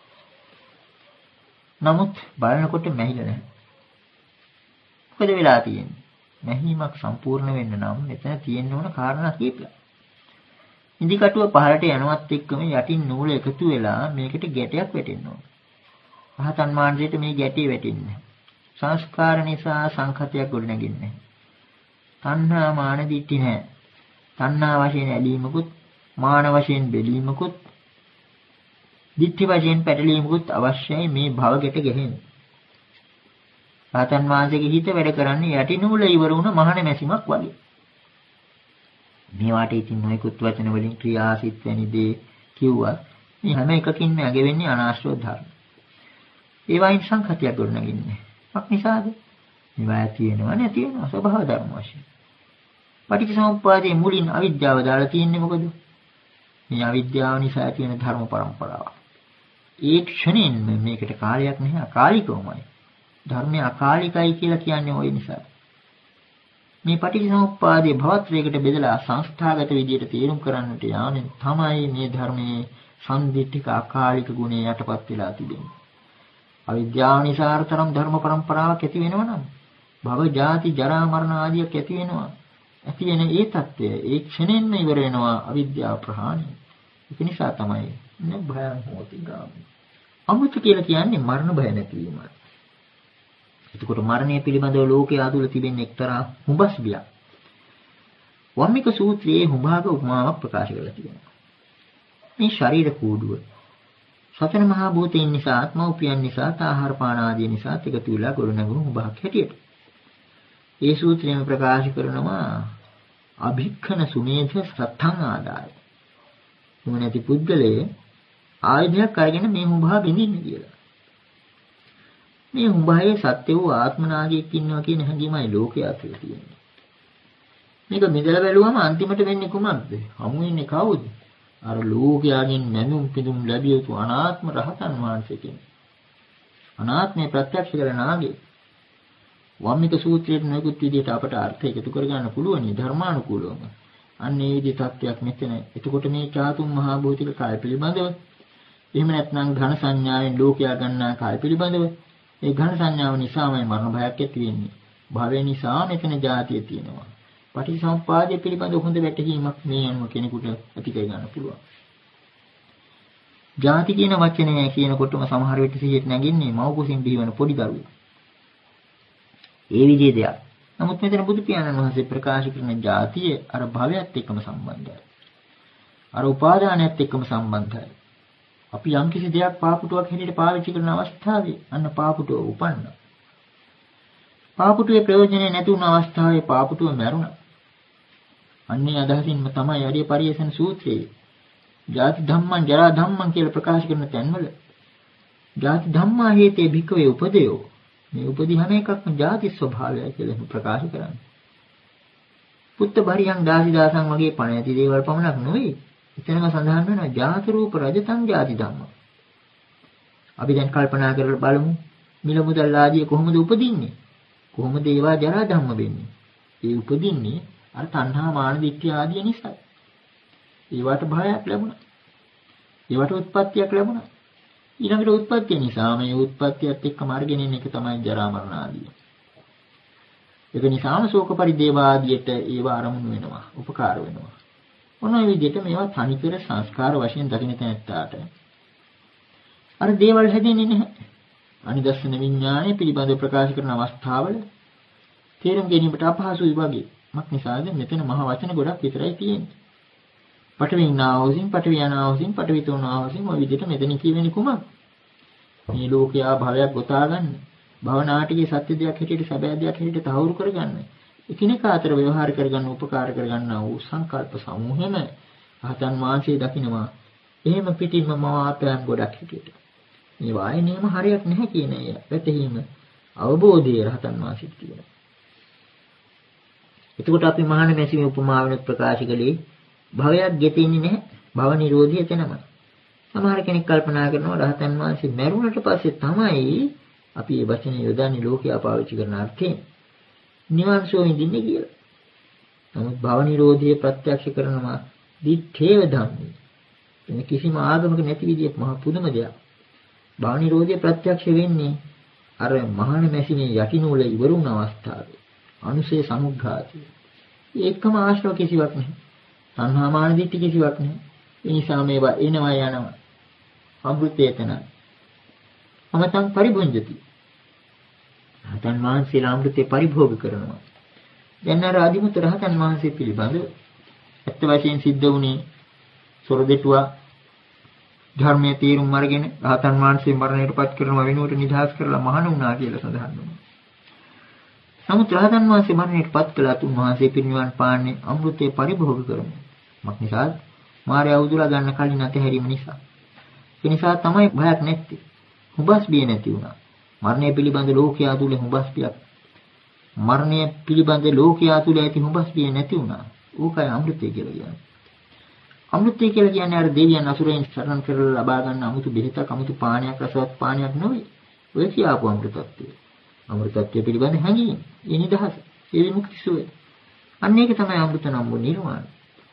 නමුත් බලනකොට මැහිලා නැහැ. මොකද වෙලා තියෙන්නේ? මැහිමක් සම්පූර්ණ වෙන්න නම් මෙතන තියෙන්න ඕන කාරණා කීපයක්. ඉදි කටුව පහළට යනවත් එක්කම යටින් නූල එකතු වෙලා මේකට ගැටයක් වැටෙන්න ඕන. රහතන් වහන්සේට මේ ගැටේ වැටෙන්නේ නැහැ. සංස්කාර නිසා සංඛතයක් ගොඩනගින්නේ නැහැ. තණ්හා මාන දිට්ඨි නැහැ. තණ්හා වශයෙන් ඇලීමකුත් මාන වශයෙන් බැලීමකුත් දිට්ඨි වශයෙන් පැටලීමකුත් අවශ්‍යයි මේ භව ගැට ගැහෙන්න. රහතන් වහන්සේගේ හිත වැඩ කරන්නේ යටිනූල ඉවර වුණ මහණ මැසිමක් වගේ. මේවාට ඉතින් නොයෙකුත් වචන වලින් ක්‍රියාසිත වැනි දේ කිව්වා. මේ හැම එකකින්ම ඇගෙවෙන්නේ අනාශ්‍රව ධර්ම. ඒවායින් සංඛතියක් ගොඩනගින්නේ. මොකක් නිසාද? මේවා ඇති වෙනවා නැති වෙනවා ස්වභාව ධර්ම වශයෙන්. පටිච්චසමුප්පාදයේ මුලින් අවිද්‍යාව දාලා තියෙන්නේ මොකද? මේ අවිද්‍යාව නිසා ඇති වෙන ධර්ම પરම්පරාව. ඒ ක්ෂණයෙන් මේකට කාලයක් නැහැ අකාලිකවමයි. ධර්මය අකාලිකයි කියලා කියන්නේ ওই නිසා. මේ පටිච්චසමුප්පාදයේ භවත්‍රයකට බෙදලා සංස්ථාගත විදියට තේරුම් කරන්නට යාමෙන් තමයි මේ ධර්මයේ සම්දිත්තික අකාලික ගුණය යටපත් වෙලා තිබෙන්නේ. අවිද්‍යාව නිසා තරම් ධර්ම પરම්පරාවක් ඇති වෙනවනම් භව ජාති ජරා මරණ ආදියක් ඇති වෙනවා. ඇති වෙන ඒ தත්ත්වය ඒ ක්ෂණයෙන්ම ඉවර වෙනවා අවිද්‍යාව ප්‍රහාණය. ඒක නිසා තමයි භයං හෝති ගාමි. අමෘත කියලා කියන්නේ මරණ භය නැතිවීමයි. එතකොට මරණය පිළිබඳව ලෝකයේ ආදුල තිබෙන එක්තරා හුඹස් බියක්. වම්මික සූත්‍රයේ හුඹාක උපමාවක් ප්‍රකාශ කරලා තියෙනවා. මේ ශරීර කූඩුව සතර මහා භූතයන් නිසා ආත්මෝපියන් නිසා ආහාර පාන ආදී නිසා එකතු වෙලා ගොඩනැගුණු හුඹක් හැටියට. ඒ සූත්‍රයෙන් ප්‍රකාශ කරනවා අභික්ඛන සුමේධ සත්තං ආදාය. මොනැති පුද්ගලයේ ආයුධයක් අරගෙන මේ හුඹා බිඳින්න කියලා. මේ හුඹායේ සත්‍ය වූ ආත්මනාගයක් ඉන්නවා කියන හැඟීමයි ලෝකයේ අතර තියෙන්නේ. මේක මෙදලා බැලුවම අන්තිමට වෙන්නේ කුමක්ද? හමු වෙන්නේ කවුද? අර ලෝකයාගෙන් නැඳුම් පිදුම් ලැබිය යුතු අනාත්ම රහතන් වහන්සේ කෙනෙක්. අනාත්මය ප්‍රත්‍යක්ෂ කරන නාගේ. වම්මික සූත්‍රයේ නොයෙකුත් විදිහට අපට අර්ථ එකතු කරගන්න පුළුවන් ධර්මානුකූලවම. අන්න ඒ විදිහ තත්ත්වයක් මෙතන. එතකොට මේ චාතුම් මහා භෞතික කාය පිළිබඳව එහෙම නැත්නම් ඝන සංඥාවෙන් ලෝකයා ගන්නා කාය පිළිබඳව ඒ ඝන සංඥාව නිසාමයි මරණ භයක් ඇති වෙන්නේ. භවය නිසා මෙතන ජාතිය තියෙනවා. පටිච්චසමුප්පාදය පිළිබඳ හොඳ වැටහීමක් මේ අනුව කෙනෙකුට ඇති කර ගන්න පුළුවන්. ජාති කියන වචනය කියනකොටම සමහර විට සිහියට නැගින්නේ මව් කුසින් බිහිවන පොඩි දරුවෙක්. ඒ විදිහේ දෙයක්. නමුත් මෙතන බුදු පියාණන් වහන්සේ ප්‍රකාශ කරන ජාතිය අර භවයත් එක්කම සම්බන්ධයි. අර උපාදානයත් එක්කම සම්බන්ධයි. අපි යම්කිසි දෙයක් පාපුටුවක් හැටියට පාවිච්චි කරන අවස්ථාවේ අන්න පාපුටුව උපන්නා. පාපුටුවේ ප්‍රයෝජනෙ නැති වුණ අවස්ථාවේ පාපුටුව මැරුණා. අන්නේ අදහසින්ම තමයි අරිය පරියසන සූත්‍රයේ ජාති ධම්මං ජරා ධම්මං කියලා ප්‍රකාශ කරන තැන්වල ජාති ධම්මා හේතේ භික්ඛවේ උපදේයෝ මේ උපදී හැම එකක්ම ජාති ස්වභාවයයි කියලා ප්‍රකාශ කරන්නේ. පුත්ත බරියන් දාසි දාසන් වගේ පණ ඇති දේවල් පමණක් නෙවෙයි. එතනම සඳහන් වෙනවා ජාති රූප රජතං ජාති ධම්ම. අපි දැන් කල්පනා කරලා බලමු මිල මුදල් ආදී කොහොමද උපදින්නේ? කොහොමද ඒවා ජරා ධම්ම වෙන්නේ? ඒ උපදින්නේ අර තණ්හා මාන දිට්ඨිය ආදී නිසා. ඒවට භයයක් ලැබුණා. ඒවට උත්පත්තියක් ලැබුණා. ඊළඟට උත්පත්තිය නිසා මේ උත්පත්තියත් එක්ක මාර්ගෙන ඉන්න එක තමයි ජරා මරණ ආදී. ඒක නිසාම ශෝක පරිදේව ආදියට ඒවා ආරමුණු වෙනවා, උපකාර වෙනවා. මොනවා විදිහට මේවා තනිකර සංස්කාර වශයෙන් දකින්න තැනට අර දේවල් හැදෙන්නේ නැහැ. අනිදස්සන විඥානය පිළිබඳව ප්‍රකාශ කරන අවස්ථාවල තේරුම් ගැනීමට අපහසුයි වගේ. මක් නිසාද මෙතන මහ වචන ගොඩක් විතරයි තියෙන්නේ. පටවිනාවසින් පටවියනාවසින් පටවිතෝනාවසින් ඔය විදිහට මෙතන කියවෙන්නේ කුමක්? මේ ලෝකයා භවයක් ගොතා ගන්න. භව නාටකයේ සත්‍ය දෙයක් හැටියට සැබෑ දෙයක් හැටියට තහවුරු කරගන්න. එකිනෙකා අතර ව්‍යවහාර කරගන්න උපකාර කරගන්නා වූ සංකල්ප සමූහෙම රහතන් වහන්සේ දකින්නවා. එහෙම පිටින්ම මවාපෑම් ගොඩක් හැටියට. මේ වායනේම හරියක් නැහැ කියන එක වැටහීම අවබෝධයේ රහතන් වහන්සේට තියෙනවා. එතකොට අපි මහාන මැසිමේ උපමාවෙන් ප්‍රකාශ කළේ භවයක් ගෙතෙන්නේ නැහැ. භව නිරෝධය එතනමයි. සමහර කෙනෙක් කල්පනා කරනවා රහතන් වහන්සේ මැරුණට පස්සේ තමයි අපි මේ වචනේ යොදන්නේ ලෝකයා පාවිච්චි කරන අර්ථයෙන් නිවන් සෝ විඳින්නේ කියලා. නමුත් භව නිරෝධය ප්‍රත්‍යක්ෂ කරනවා දිත්තේව ධම්මේ. එන කිසිම ආගමක නැති විදිහට මහ පුදුම දෙයක්. භව නිරෝධය ප්‍රත්‍යක්ෂ වෙන්නේ අර මහාන මැසිමේ යටිනූල ඉවරුණ අවස්ථාවේ. අනුසේ සමුග්ඝාතය. ඒකම ආශ්‍රව කිසිවක් නැහැ. තණ්හා මාන දිට්ඨි කිසිවක් නැහැ. ඒ නිසා මේවා එනවා යනවා. අමෘතේතන. අමතං පරිභුංජති. රහතන් වහන්සේලා අමෘතේ පරිභෝග කරනවා. දැන් අර ආදිමුත් රහතන් වහන්සේ පිළිබඳව ඇත්ත වශයෙන් සිද්ධ වුණේ සොරදෙටුවා ධර්මයේ තීරුම් අරගෙන රහතන් වහන්සේ මරණයටපත් කරන වෙනුවට නිදහස් කරලා මහාන වුණා කියලා සඳහන් වෙනවා. නමුත් රහතන් වහන්සේ මරණයට පත් කළා උන්වහන්සේ පිරිනිවන් පාන්නේ අමෘතය පරිභෝග කරමු. මක් නිසාද? මාර්යා උදුලා ගන්න කලින් අතහැරීම නිසා. ඒ නිසා තමයි භයක් නැත්තේ. හුඹස් බිය නැති වුණා. මරණය පිළිබඳ ලෝකයා තුල හුඹස් බියක්. මරණය පිළිබඳ ලෝකයා තුල ඇති හුඹස් බිය නැති වුණා. ඕකයි අමෘතය කියලා කියන්නේ. අමෘතය කියලා කියන්නේ අර දෙවියන් අසුරයන් සරණ කරලා ලබා ගන්න අමුතු බෙහෙතක්, අමුතු පානයක්, රසවත් පානයක් නෙවෙයි. ඔය කියාපු අමෘතත්වය. අමෘතත්වය පිළිබඳ හැඟීම, ඒ නිදහස, ඒ විමුක්ති සුවය. අන්න ඒක තමයි අමෘත නම් වූ නිර්වාණය.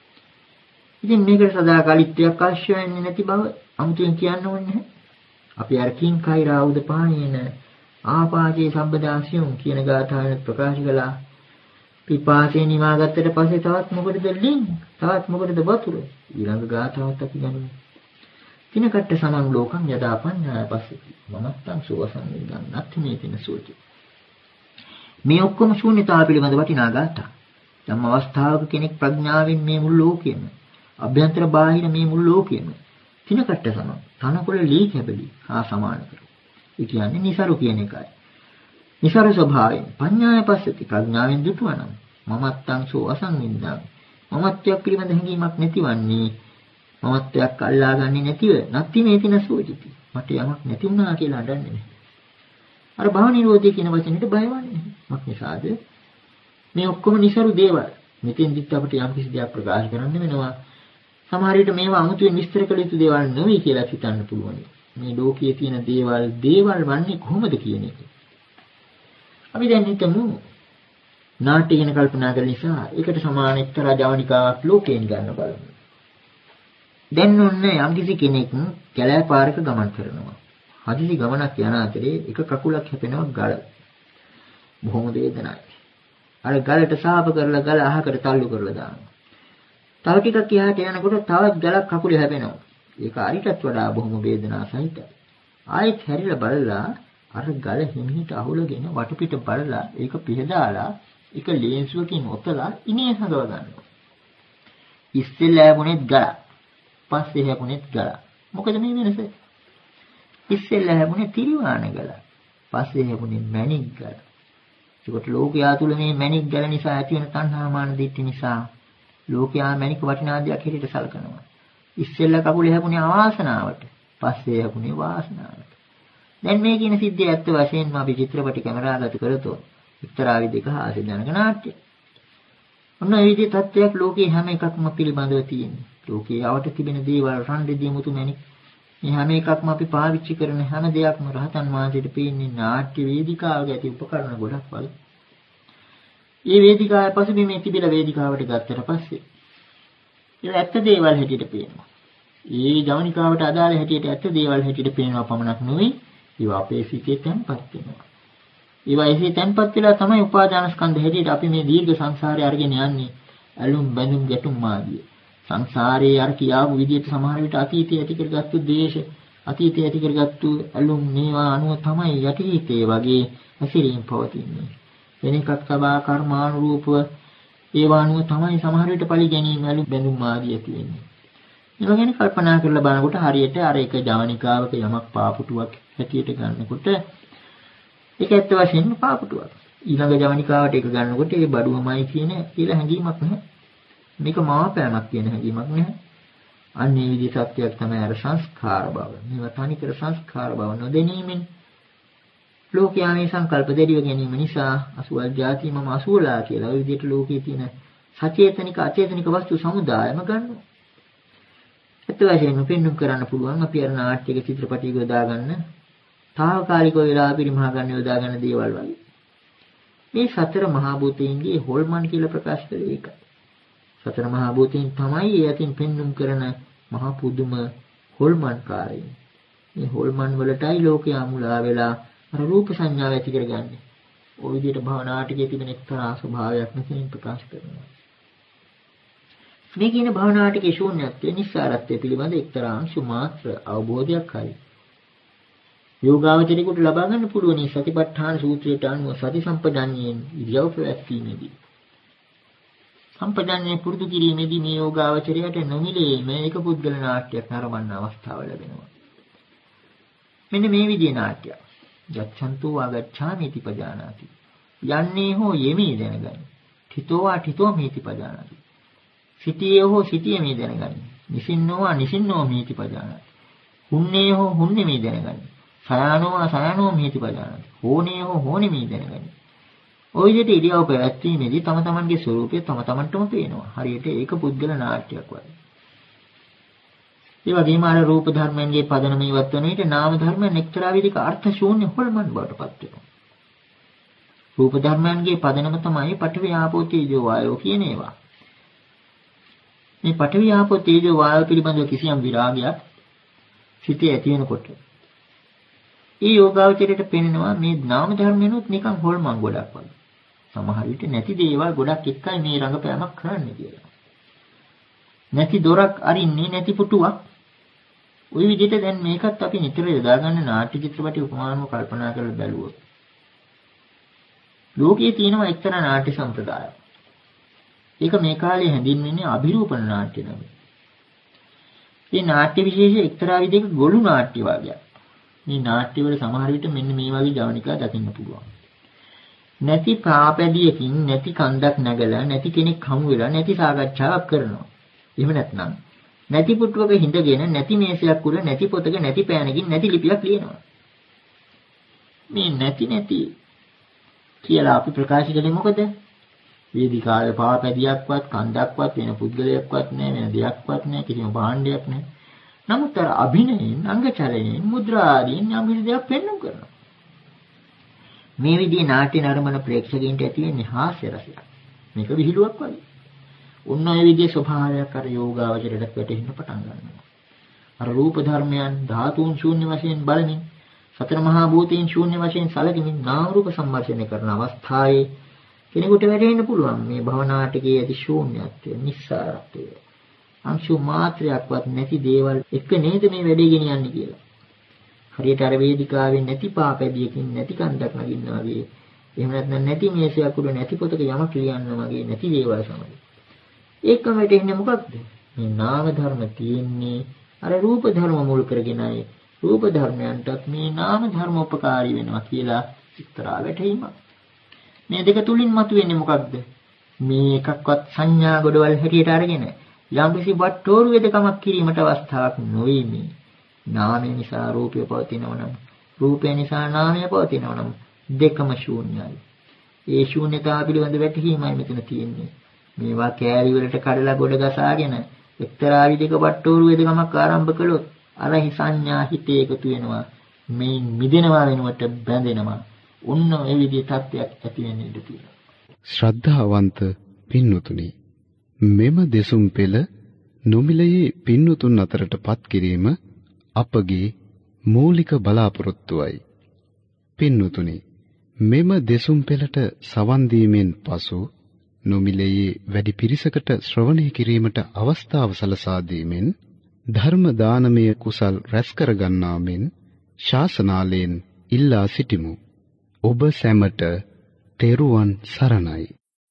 ඉතින් මේකට සදාකාලිත්වයක් අවශ්‍ය වෙන්නේ නැති බව අමුතුවෙන් කියන්න ඕනේ නැහැ. අපි අර කිං කෛරා උද පානේන ආපාචේ සම්බදාසියුම් කියන ගාථාවෙන් ප්‍රකාශ කළා. පිපාසය නිවාගත්තට පස්සේ තවත් මොකටද ලින්? තවත් මොකටද වතුර? ඊළඟ ගාථාවත් අපි ගනිමු. තිනකට සමන් ලෝකම් යදා පඤ්ඤාය පස්සති. මමත්තං සෝවසං නිගං නත්ති මේ තින සෝචි. මේ ඔක්කොම ශූන්‍යතාව පිළිබඳ වටිනා ගාථා. යම් අවස්ථාවක කෙනෙක් ප්‍රඥාවෙන් මේ මුළු ලෝකෙම, අභ්‍යන්තර බාහිර මේ මුළු ලෝකෙම තිනකට සමන් තනකොළ ලී කැබලි හා සමාන කර. ඒ කියන්නේ නිසරු කියන එකයි. නිසරු ස්වභාවයෙන් පඤ්ඤාය පස්සති ප්‍රඥාවෙන් දුටුවනම් මමත්තං සෝ අසංවින්දං මමත්වයක් පිළිබඳ හැඟීමක් නැතිවන්නේ මමත්වයක් අල්ලාගන්නේ නැතිව නැති මේ තින සෝචිති මට යමක් නැති වුණා කියලා අඬන්නේ නැහැ. අර භව නිරෝධය කියන වචනෙට බයවන්නේ. මක් නිසාද? මේ ඔක්කොම නිසරු දේවල්. මෙතෙන් දිත් අපිට යම් කිසි දෙයක් ප්‍රකාශ කරන්න වෙනවා. සමහර විට මේවා අමුතුවෙන් විස්තර කළ යුතු දේවල් නෙවෙයි කියලා හිතන්න පුළුවන්. මේ ලෝකයේ තියෙන දේවල් වන්නේ කොහොමද කියන එක. අපි දැන් හිතමු නාට්‍ය ගැන කල්පනා කරන නිසා ඒකට සමාන එක්තරා ජවනිකාවක් ලෝකයෙන් ගන්න බලමු. දැන් ඔන්නේ යම්කිසි කෙනෙක් කැලෑ පාරක ගමන් කරනවා. හදිසි ගමනක් යන අතරේ එක කකුලක් හැපෙනවා ගල. බොහොම වේදනයි. අර ගලට සාප කරලා ගල අහකට තල්ලු කරලා දානවා. තව ටිකක් එහාට යනකොට තවත් ගලක් කකුලේ හැපෙනවා. ඒක අරිටත් වඩා බොහොම වේදනා සහිතයි. ආයෙත් හැරිලා බලලා අර ගල හිමිහිට අහුලගෙන වටපිට බලලා ඒක පිහදාලා එක ලේන්සුවකින් ඔතලා ඉනේ හදව ගන්නවා. ඉස්සෙල්ලා හැපුණෙත් ගල. පස්සේ හැපුණෙත් ගල. මොකද මේ වෙනස? ඉස්සෙල්ලා හැපුණේ තිරිවාණ ගල. පස්සේ හැපුණේ මණික් ගල. ඒකට ලෝකයා තුල මේ මණික් ගල නිසා ඇති වෙන තණ්හාමාන දිට්ඨි නිසා ලෝකයා මණික් වටිනා දෙයක් හැටියට සලකනවා. ඉස්සෙල්ලා කකුලේ හැපුණේ අවාසනාවට. පස්සේ හැපුණේ වාසනාවට. දැන් මේ කියන සිද්ධිය ඇත්ත වශයෙන්ම අපි චිත්‍රපට කැමරාගත කරතොත් එක්තරා විදිහක හාස්‍ය ජනක නාට්‍ය. ඔන්න ඒ විදිහේ තත්ත්වයක් ලෝකයේ හැම එකක්ම පිළිබඳව තියෙනවා. ලෝකයේ අවට තිබෙන දේවල් රන් දෙදිය මුතු මැණික්. මේ හැම එකක්ම අපි පාවිච්චි කරන හැම දෙයක්ම රහතන් වහන්සේට පේන්නේ නාට්‍ය වේදිකාවක ඇති උපකරණ ගොඩක් වගේ. මේ වේදිකාවේ පසුබිමේ තිබිලා වේදිකාවට ගත්තට පස්සේ ඒක ඇත්ත දේවල් හැටියට පේනවා. මේ ජවනිකාවට අදාළ හැටියට ඇත්ත දේවල් හැටියට පේනවා පමණක් නෙවෙයි ඒවා අපේ සිතේ තැන්පත් වෙනවා. ඒවා එහි තැන්පත් වෙලා තමයි උපාදාන ස්කන්ධ හැටියට අපි මේ දීර්ඝ සංසාරේ අරගෙන යන්නේ. ඇලුම් බැඳුම් ගැටුම් මාදිය. සංසාරේ අර කියාපු විදිහට සමහර විට අතීතයේ ඇති කරගත්තු ද්වේෂ, අතීතයේ ඇති කරගත්තු ඇලුම් මේවා අනුව තමයි යටිහිතේ වගේ හැසිරීම පවතින්නේ. වෙන එකක් සබා කර්මානුරූපව ඒවා අනුව තමයි සමහර විට පලි ගැනීම ඇලුම් බැඳුම් ආදී ඇති වෙන්නේ. ඒවා ගැන කල්පනා කරලා බලනකොට හරියට අර එක ජවනිකාවක යමක් පාපුටුවක් හැටියට ගන්නකොට ඒක ඇත්ත වශයෙන්ම පාපුටුවක්. ඊළඟ ජවනිකාවට ඒක ගන්නකොට ඒ බඩුවමයි කියන කියලා හැඟීමක් නැහැ. මේක මාපෑමක් කියන හැඟීමක් නැහැ. අන්නේ විදිහ සත්‍යයක් තමයි අර සංස්කාර බව. මේවා තනිකර සංස්කාර බව නොදැනීමෙන් ලෝකයා මේ සංකල්ප දෙවිව ගැනීම නිසා අසුවල් ಜಾති මම අසුවලා කියලා ওই විදිහට ලෝකයේ තියෙන සචේතනික අචේතනික වස්තු සමුදායම ගන්නවා. ඒත් වශයෙන්ම පෙන්වන්න කරන්න පුළුවන් අපි අර නාට්‍යයක චිත්‍රපටයක යොදා ගන්න తాවකාලිකව වෙලා පරිමහා ගන්න යොදා ගන්න දේවල් වගේ. මේ සතර මහා භූතයන්ගේ හොල්මන් කියලා ප්‍රකාශ කරේ ඒකයි. සතර මහා භූතයන් තමයි ඒ අතින් පෙන්වන්න කරන මහා පුදුම හොල්මන්කාරයන්. මේ හොල්මන් වලටයි ලෝකයා මුලා වෙලා අර රූප සංඥාව ඇති කරගන්නේ. ওই විදිහට භවනාටකයේ තිබෙන එක්තරා ස්වභාවයක් මෙතනින් ප්‍රකාශ කරනවා. මේ කියන භවනාටකයේ ශූන්‍යත්වය නිස්සාරත්වය පිළිබඳ එක්තරා අංශු මාත්‍ර අවබෝධයක් හරි. යෝගාවචරිකුට ලබා ගන්න පුළුවන් සතිපට්ඨාන සූත්‍රයට අනුව සති සම්පජාඤ්ඤයෙන් ඉරියව් පැවැත්වීමේදී. සම්පජාඤ්ඤය පුරුදු කිරීමේදී මේ යෝගාවචරයට නොමිලේම එක පුද්ගල නාට්‍යයක් නරඹන්න අවස්ථාව ලැබෙනවා. මෙන්න මේ විදිහේ නාට්‍යයක්. යච්ඡන්තෝ ආගච්ඡාමිති පජානාති. යන්නේ හෝ යෙමි දැනගනි. තිතෝවා තිතෝ මීති පජානාති. සිටියේ හෝ සිටියේ දැනගනි. නිසින්නෝවා නිසින්නෝ මීති පජානාති. හුන්නේ හෝ හුන්නේ මේ දැනගනි. සයනෝවා සයනෝ මීති පජානාති. හෝනේ හෝ හෝනේ මේ දැනගනි. ওই විදිහට ඉරියව් පැවැත්වීමේදී තම තමන්ගේ ස්වરૂපය තම තමන්ටම පේනවා. හරියට ඒක පුද්ගල නාට්‍යයක් වගේ. ඒ වගේම අර රූප ධර්මයන්ගේ පදනම ඉවත් වන විට නාම ධර්මයන් එක්තරා විදිහක අර්ථ ශූන්‍ය හොල්මන් බවට පත් වෙනවා. රූප ධර්මයන්ගේ පදනම තමයි පඨවි ආපෝ තේජෝ වායෝ කියන ඒවා. මේ පඨවි ආපෝ තේජෝ වායෝ පිළිබඳව කිසියම් විරාගයක් සිටේ ඇති වෙනකොට ඒ යෝගාවචරයට පෙනෙනවා මේ නාම ධර්මයන්ොත් නිකන් හොල්මන් ගොඩක් වගේ. සමහර විට නැති දේවල් ගොඩක් එක්කයි මේ රංගපෑමක් කරන්නේ කියලා. නැති දොරක් අරින්නේ නැති පුටුවක්. ওই විදිහට දැන් මේකත් අපි නිතර යොදාගන්න නාට්‍ය චිත්‍රපටි උපමානව කල්පනා කරලා බැලුවොත් ලෝකයේ තියෙනවා එක්තරා නාට්‍ය සම්ප්‍රදායක්. ඒක මේ කාලේ හැඳින්වෙන්නේ අභිරූපණ නාට්‍ය නමින්. මේ නාට්‍ය විශේෂ එක්තරා විදිහක ගොළු නාට්‍ය වර්ගයක්. මේ නාට්‍ය වල සමහර විට මෙන්න මේ වගේ ජවනිකා දකින්න පුළුවන්. නැති පාපැදියකින් නැති කන්දක් නැගලා නැති කෙනෙක් හමු වෙලා නැති සාකච්ඡාවක් කරනවා. එහෙම නැත්නම් නැති පුටුවක හිඳගෙන නැති මේසයක් උඩ නැති පොතක නැති පෑනකින් නැති ලිපියක් ලියනවා. මේ නැති කියලා අපි ප්‍රකාශ කළේ මොකද? වේදිකාවේ පාපැදියක්වත් කන්දක්වත් වෙන පුද්ගලයෙක්වත් නැහැ වෙන දෙයක්වත් නැහැ කිසිම භාණ්ඩයක් නැහැ. නමුත් අර අභිනයෙන් අංගචලයෙන් මුද්‍රා ආදීන් යම් කිසි දෙයක් පෙන්වන්න කරනවා. මේ විදිහේ නාට්‍ය නරඹන ප්‍රේක්ෂකයින්ට ඇති වෙන්නේ හාස්‍ය රසයක්. මේක විහිළුවක් වගේ. උන්න ඔය විදිහේ ස්වභාවයක් අර යෝගාවචරයට වැටෙන්න පටන් ගන්නවා. අර රූප ධර්මයන් ධාතුන් ශූන්‍ය වශයෙන් බලමින් සතර මහා භූතයන් ශූන්‍ය වශයෙන් සැලකෙමින් නාම රූප සම්මර්ෂණය කරන අවස්ථාවේ කෙනෙකුට වැටෙන්න පුළුවන් මේ භවනාටකයේ ඇති ශූන්‍යත්වය, නිස්සාරත්වය. අංශු මාත්‍රයක්වත් නැති දේවල් එක නේද මේ වැඩේ ගෙනියන්නේ කියලා. හරියට අර වේදිකාවේ නැති පාපැදියකින් නැති කන්දක් නගින්න වගේ. එහෙම නැත්නම් නැති මේසයක් උඩ නැති පොතක යමක් ලියන්න වගේ නැති දේවල් සමග. ඒකම වෙටෙන්නේ මොකක්ද? මේ නාම ධර්ම තියෙන්නේ අර රූප ධර්ම මුල් කරගෙනයි. රූප ධර්මයන්ටත් මේ නාම ධර්ම උපකාරී වෙනවා කියලා එක්තරා වැටහීමක්. මේ දෙක තුලින් මතුවෙන්නේ මොකක්ද? මේ එකක්වත් සංඥා ගොඩවල් හැටියට අරගෙන යම්කිසි වට්ටෝරු වේදකමක් කිරීමට අවස්ථාවක් නොවේ මේ. නාමය නිසා රූපය පවතිනවා නම් රූපය නිසා නාමය පවතිනවා නම් දෙකම ශූන්‍යයි. ඒ ශූන්‍යතාව පිළිබඳ වැටහීමයි මෙතන තියෙන්නේ. මේවා කෑලි වලට කඩලා ගොඩ ගසාගෙන එක්තරා විදිහක වට්ටෝරු වේදකමක් ආරම්භ කළොත් අරහි සංඥා හිතේ එකතු වෙනවා. මේ මිදෙනවා වෙනුවට බැඳෙනවා. උන්න ඒ විදිහේ තත්ත්වයක් ඇති වෙන්න ඉඩ තියෙනවා. ශ්‍රද්ධාවන්ත පින්වතුනි, මෙම දෙසුම් පෙළ නොමිලයේ පින්වතුන් අතරටපත් කිරීම අපගේ මූලික බලාපොරොත්තුවයි. පින්වතුනි, මෙම දෙසුම් පෙළට සවන් දීමෙන් පසු නොමිලයේ වැඩි පිරිසකට ශ්‍රවණය කිරීමට අවස්ථාව සලසා දීමෙන් ධර්ම දානමය කුසල් රැස් කර ගන්නා මෙන් ශාසනාලයෙන් ඉල්ලා සිටිමු. ඔබ සැමට තෙරුවන් සරණයි.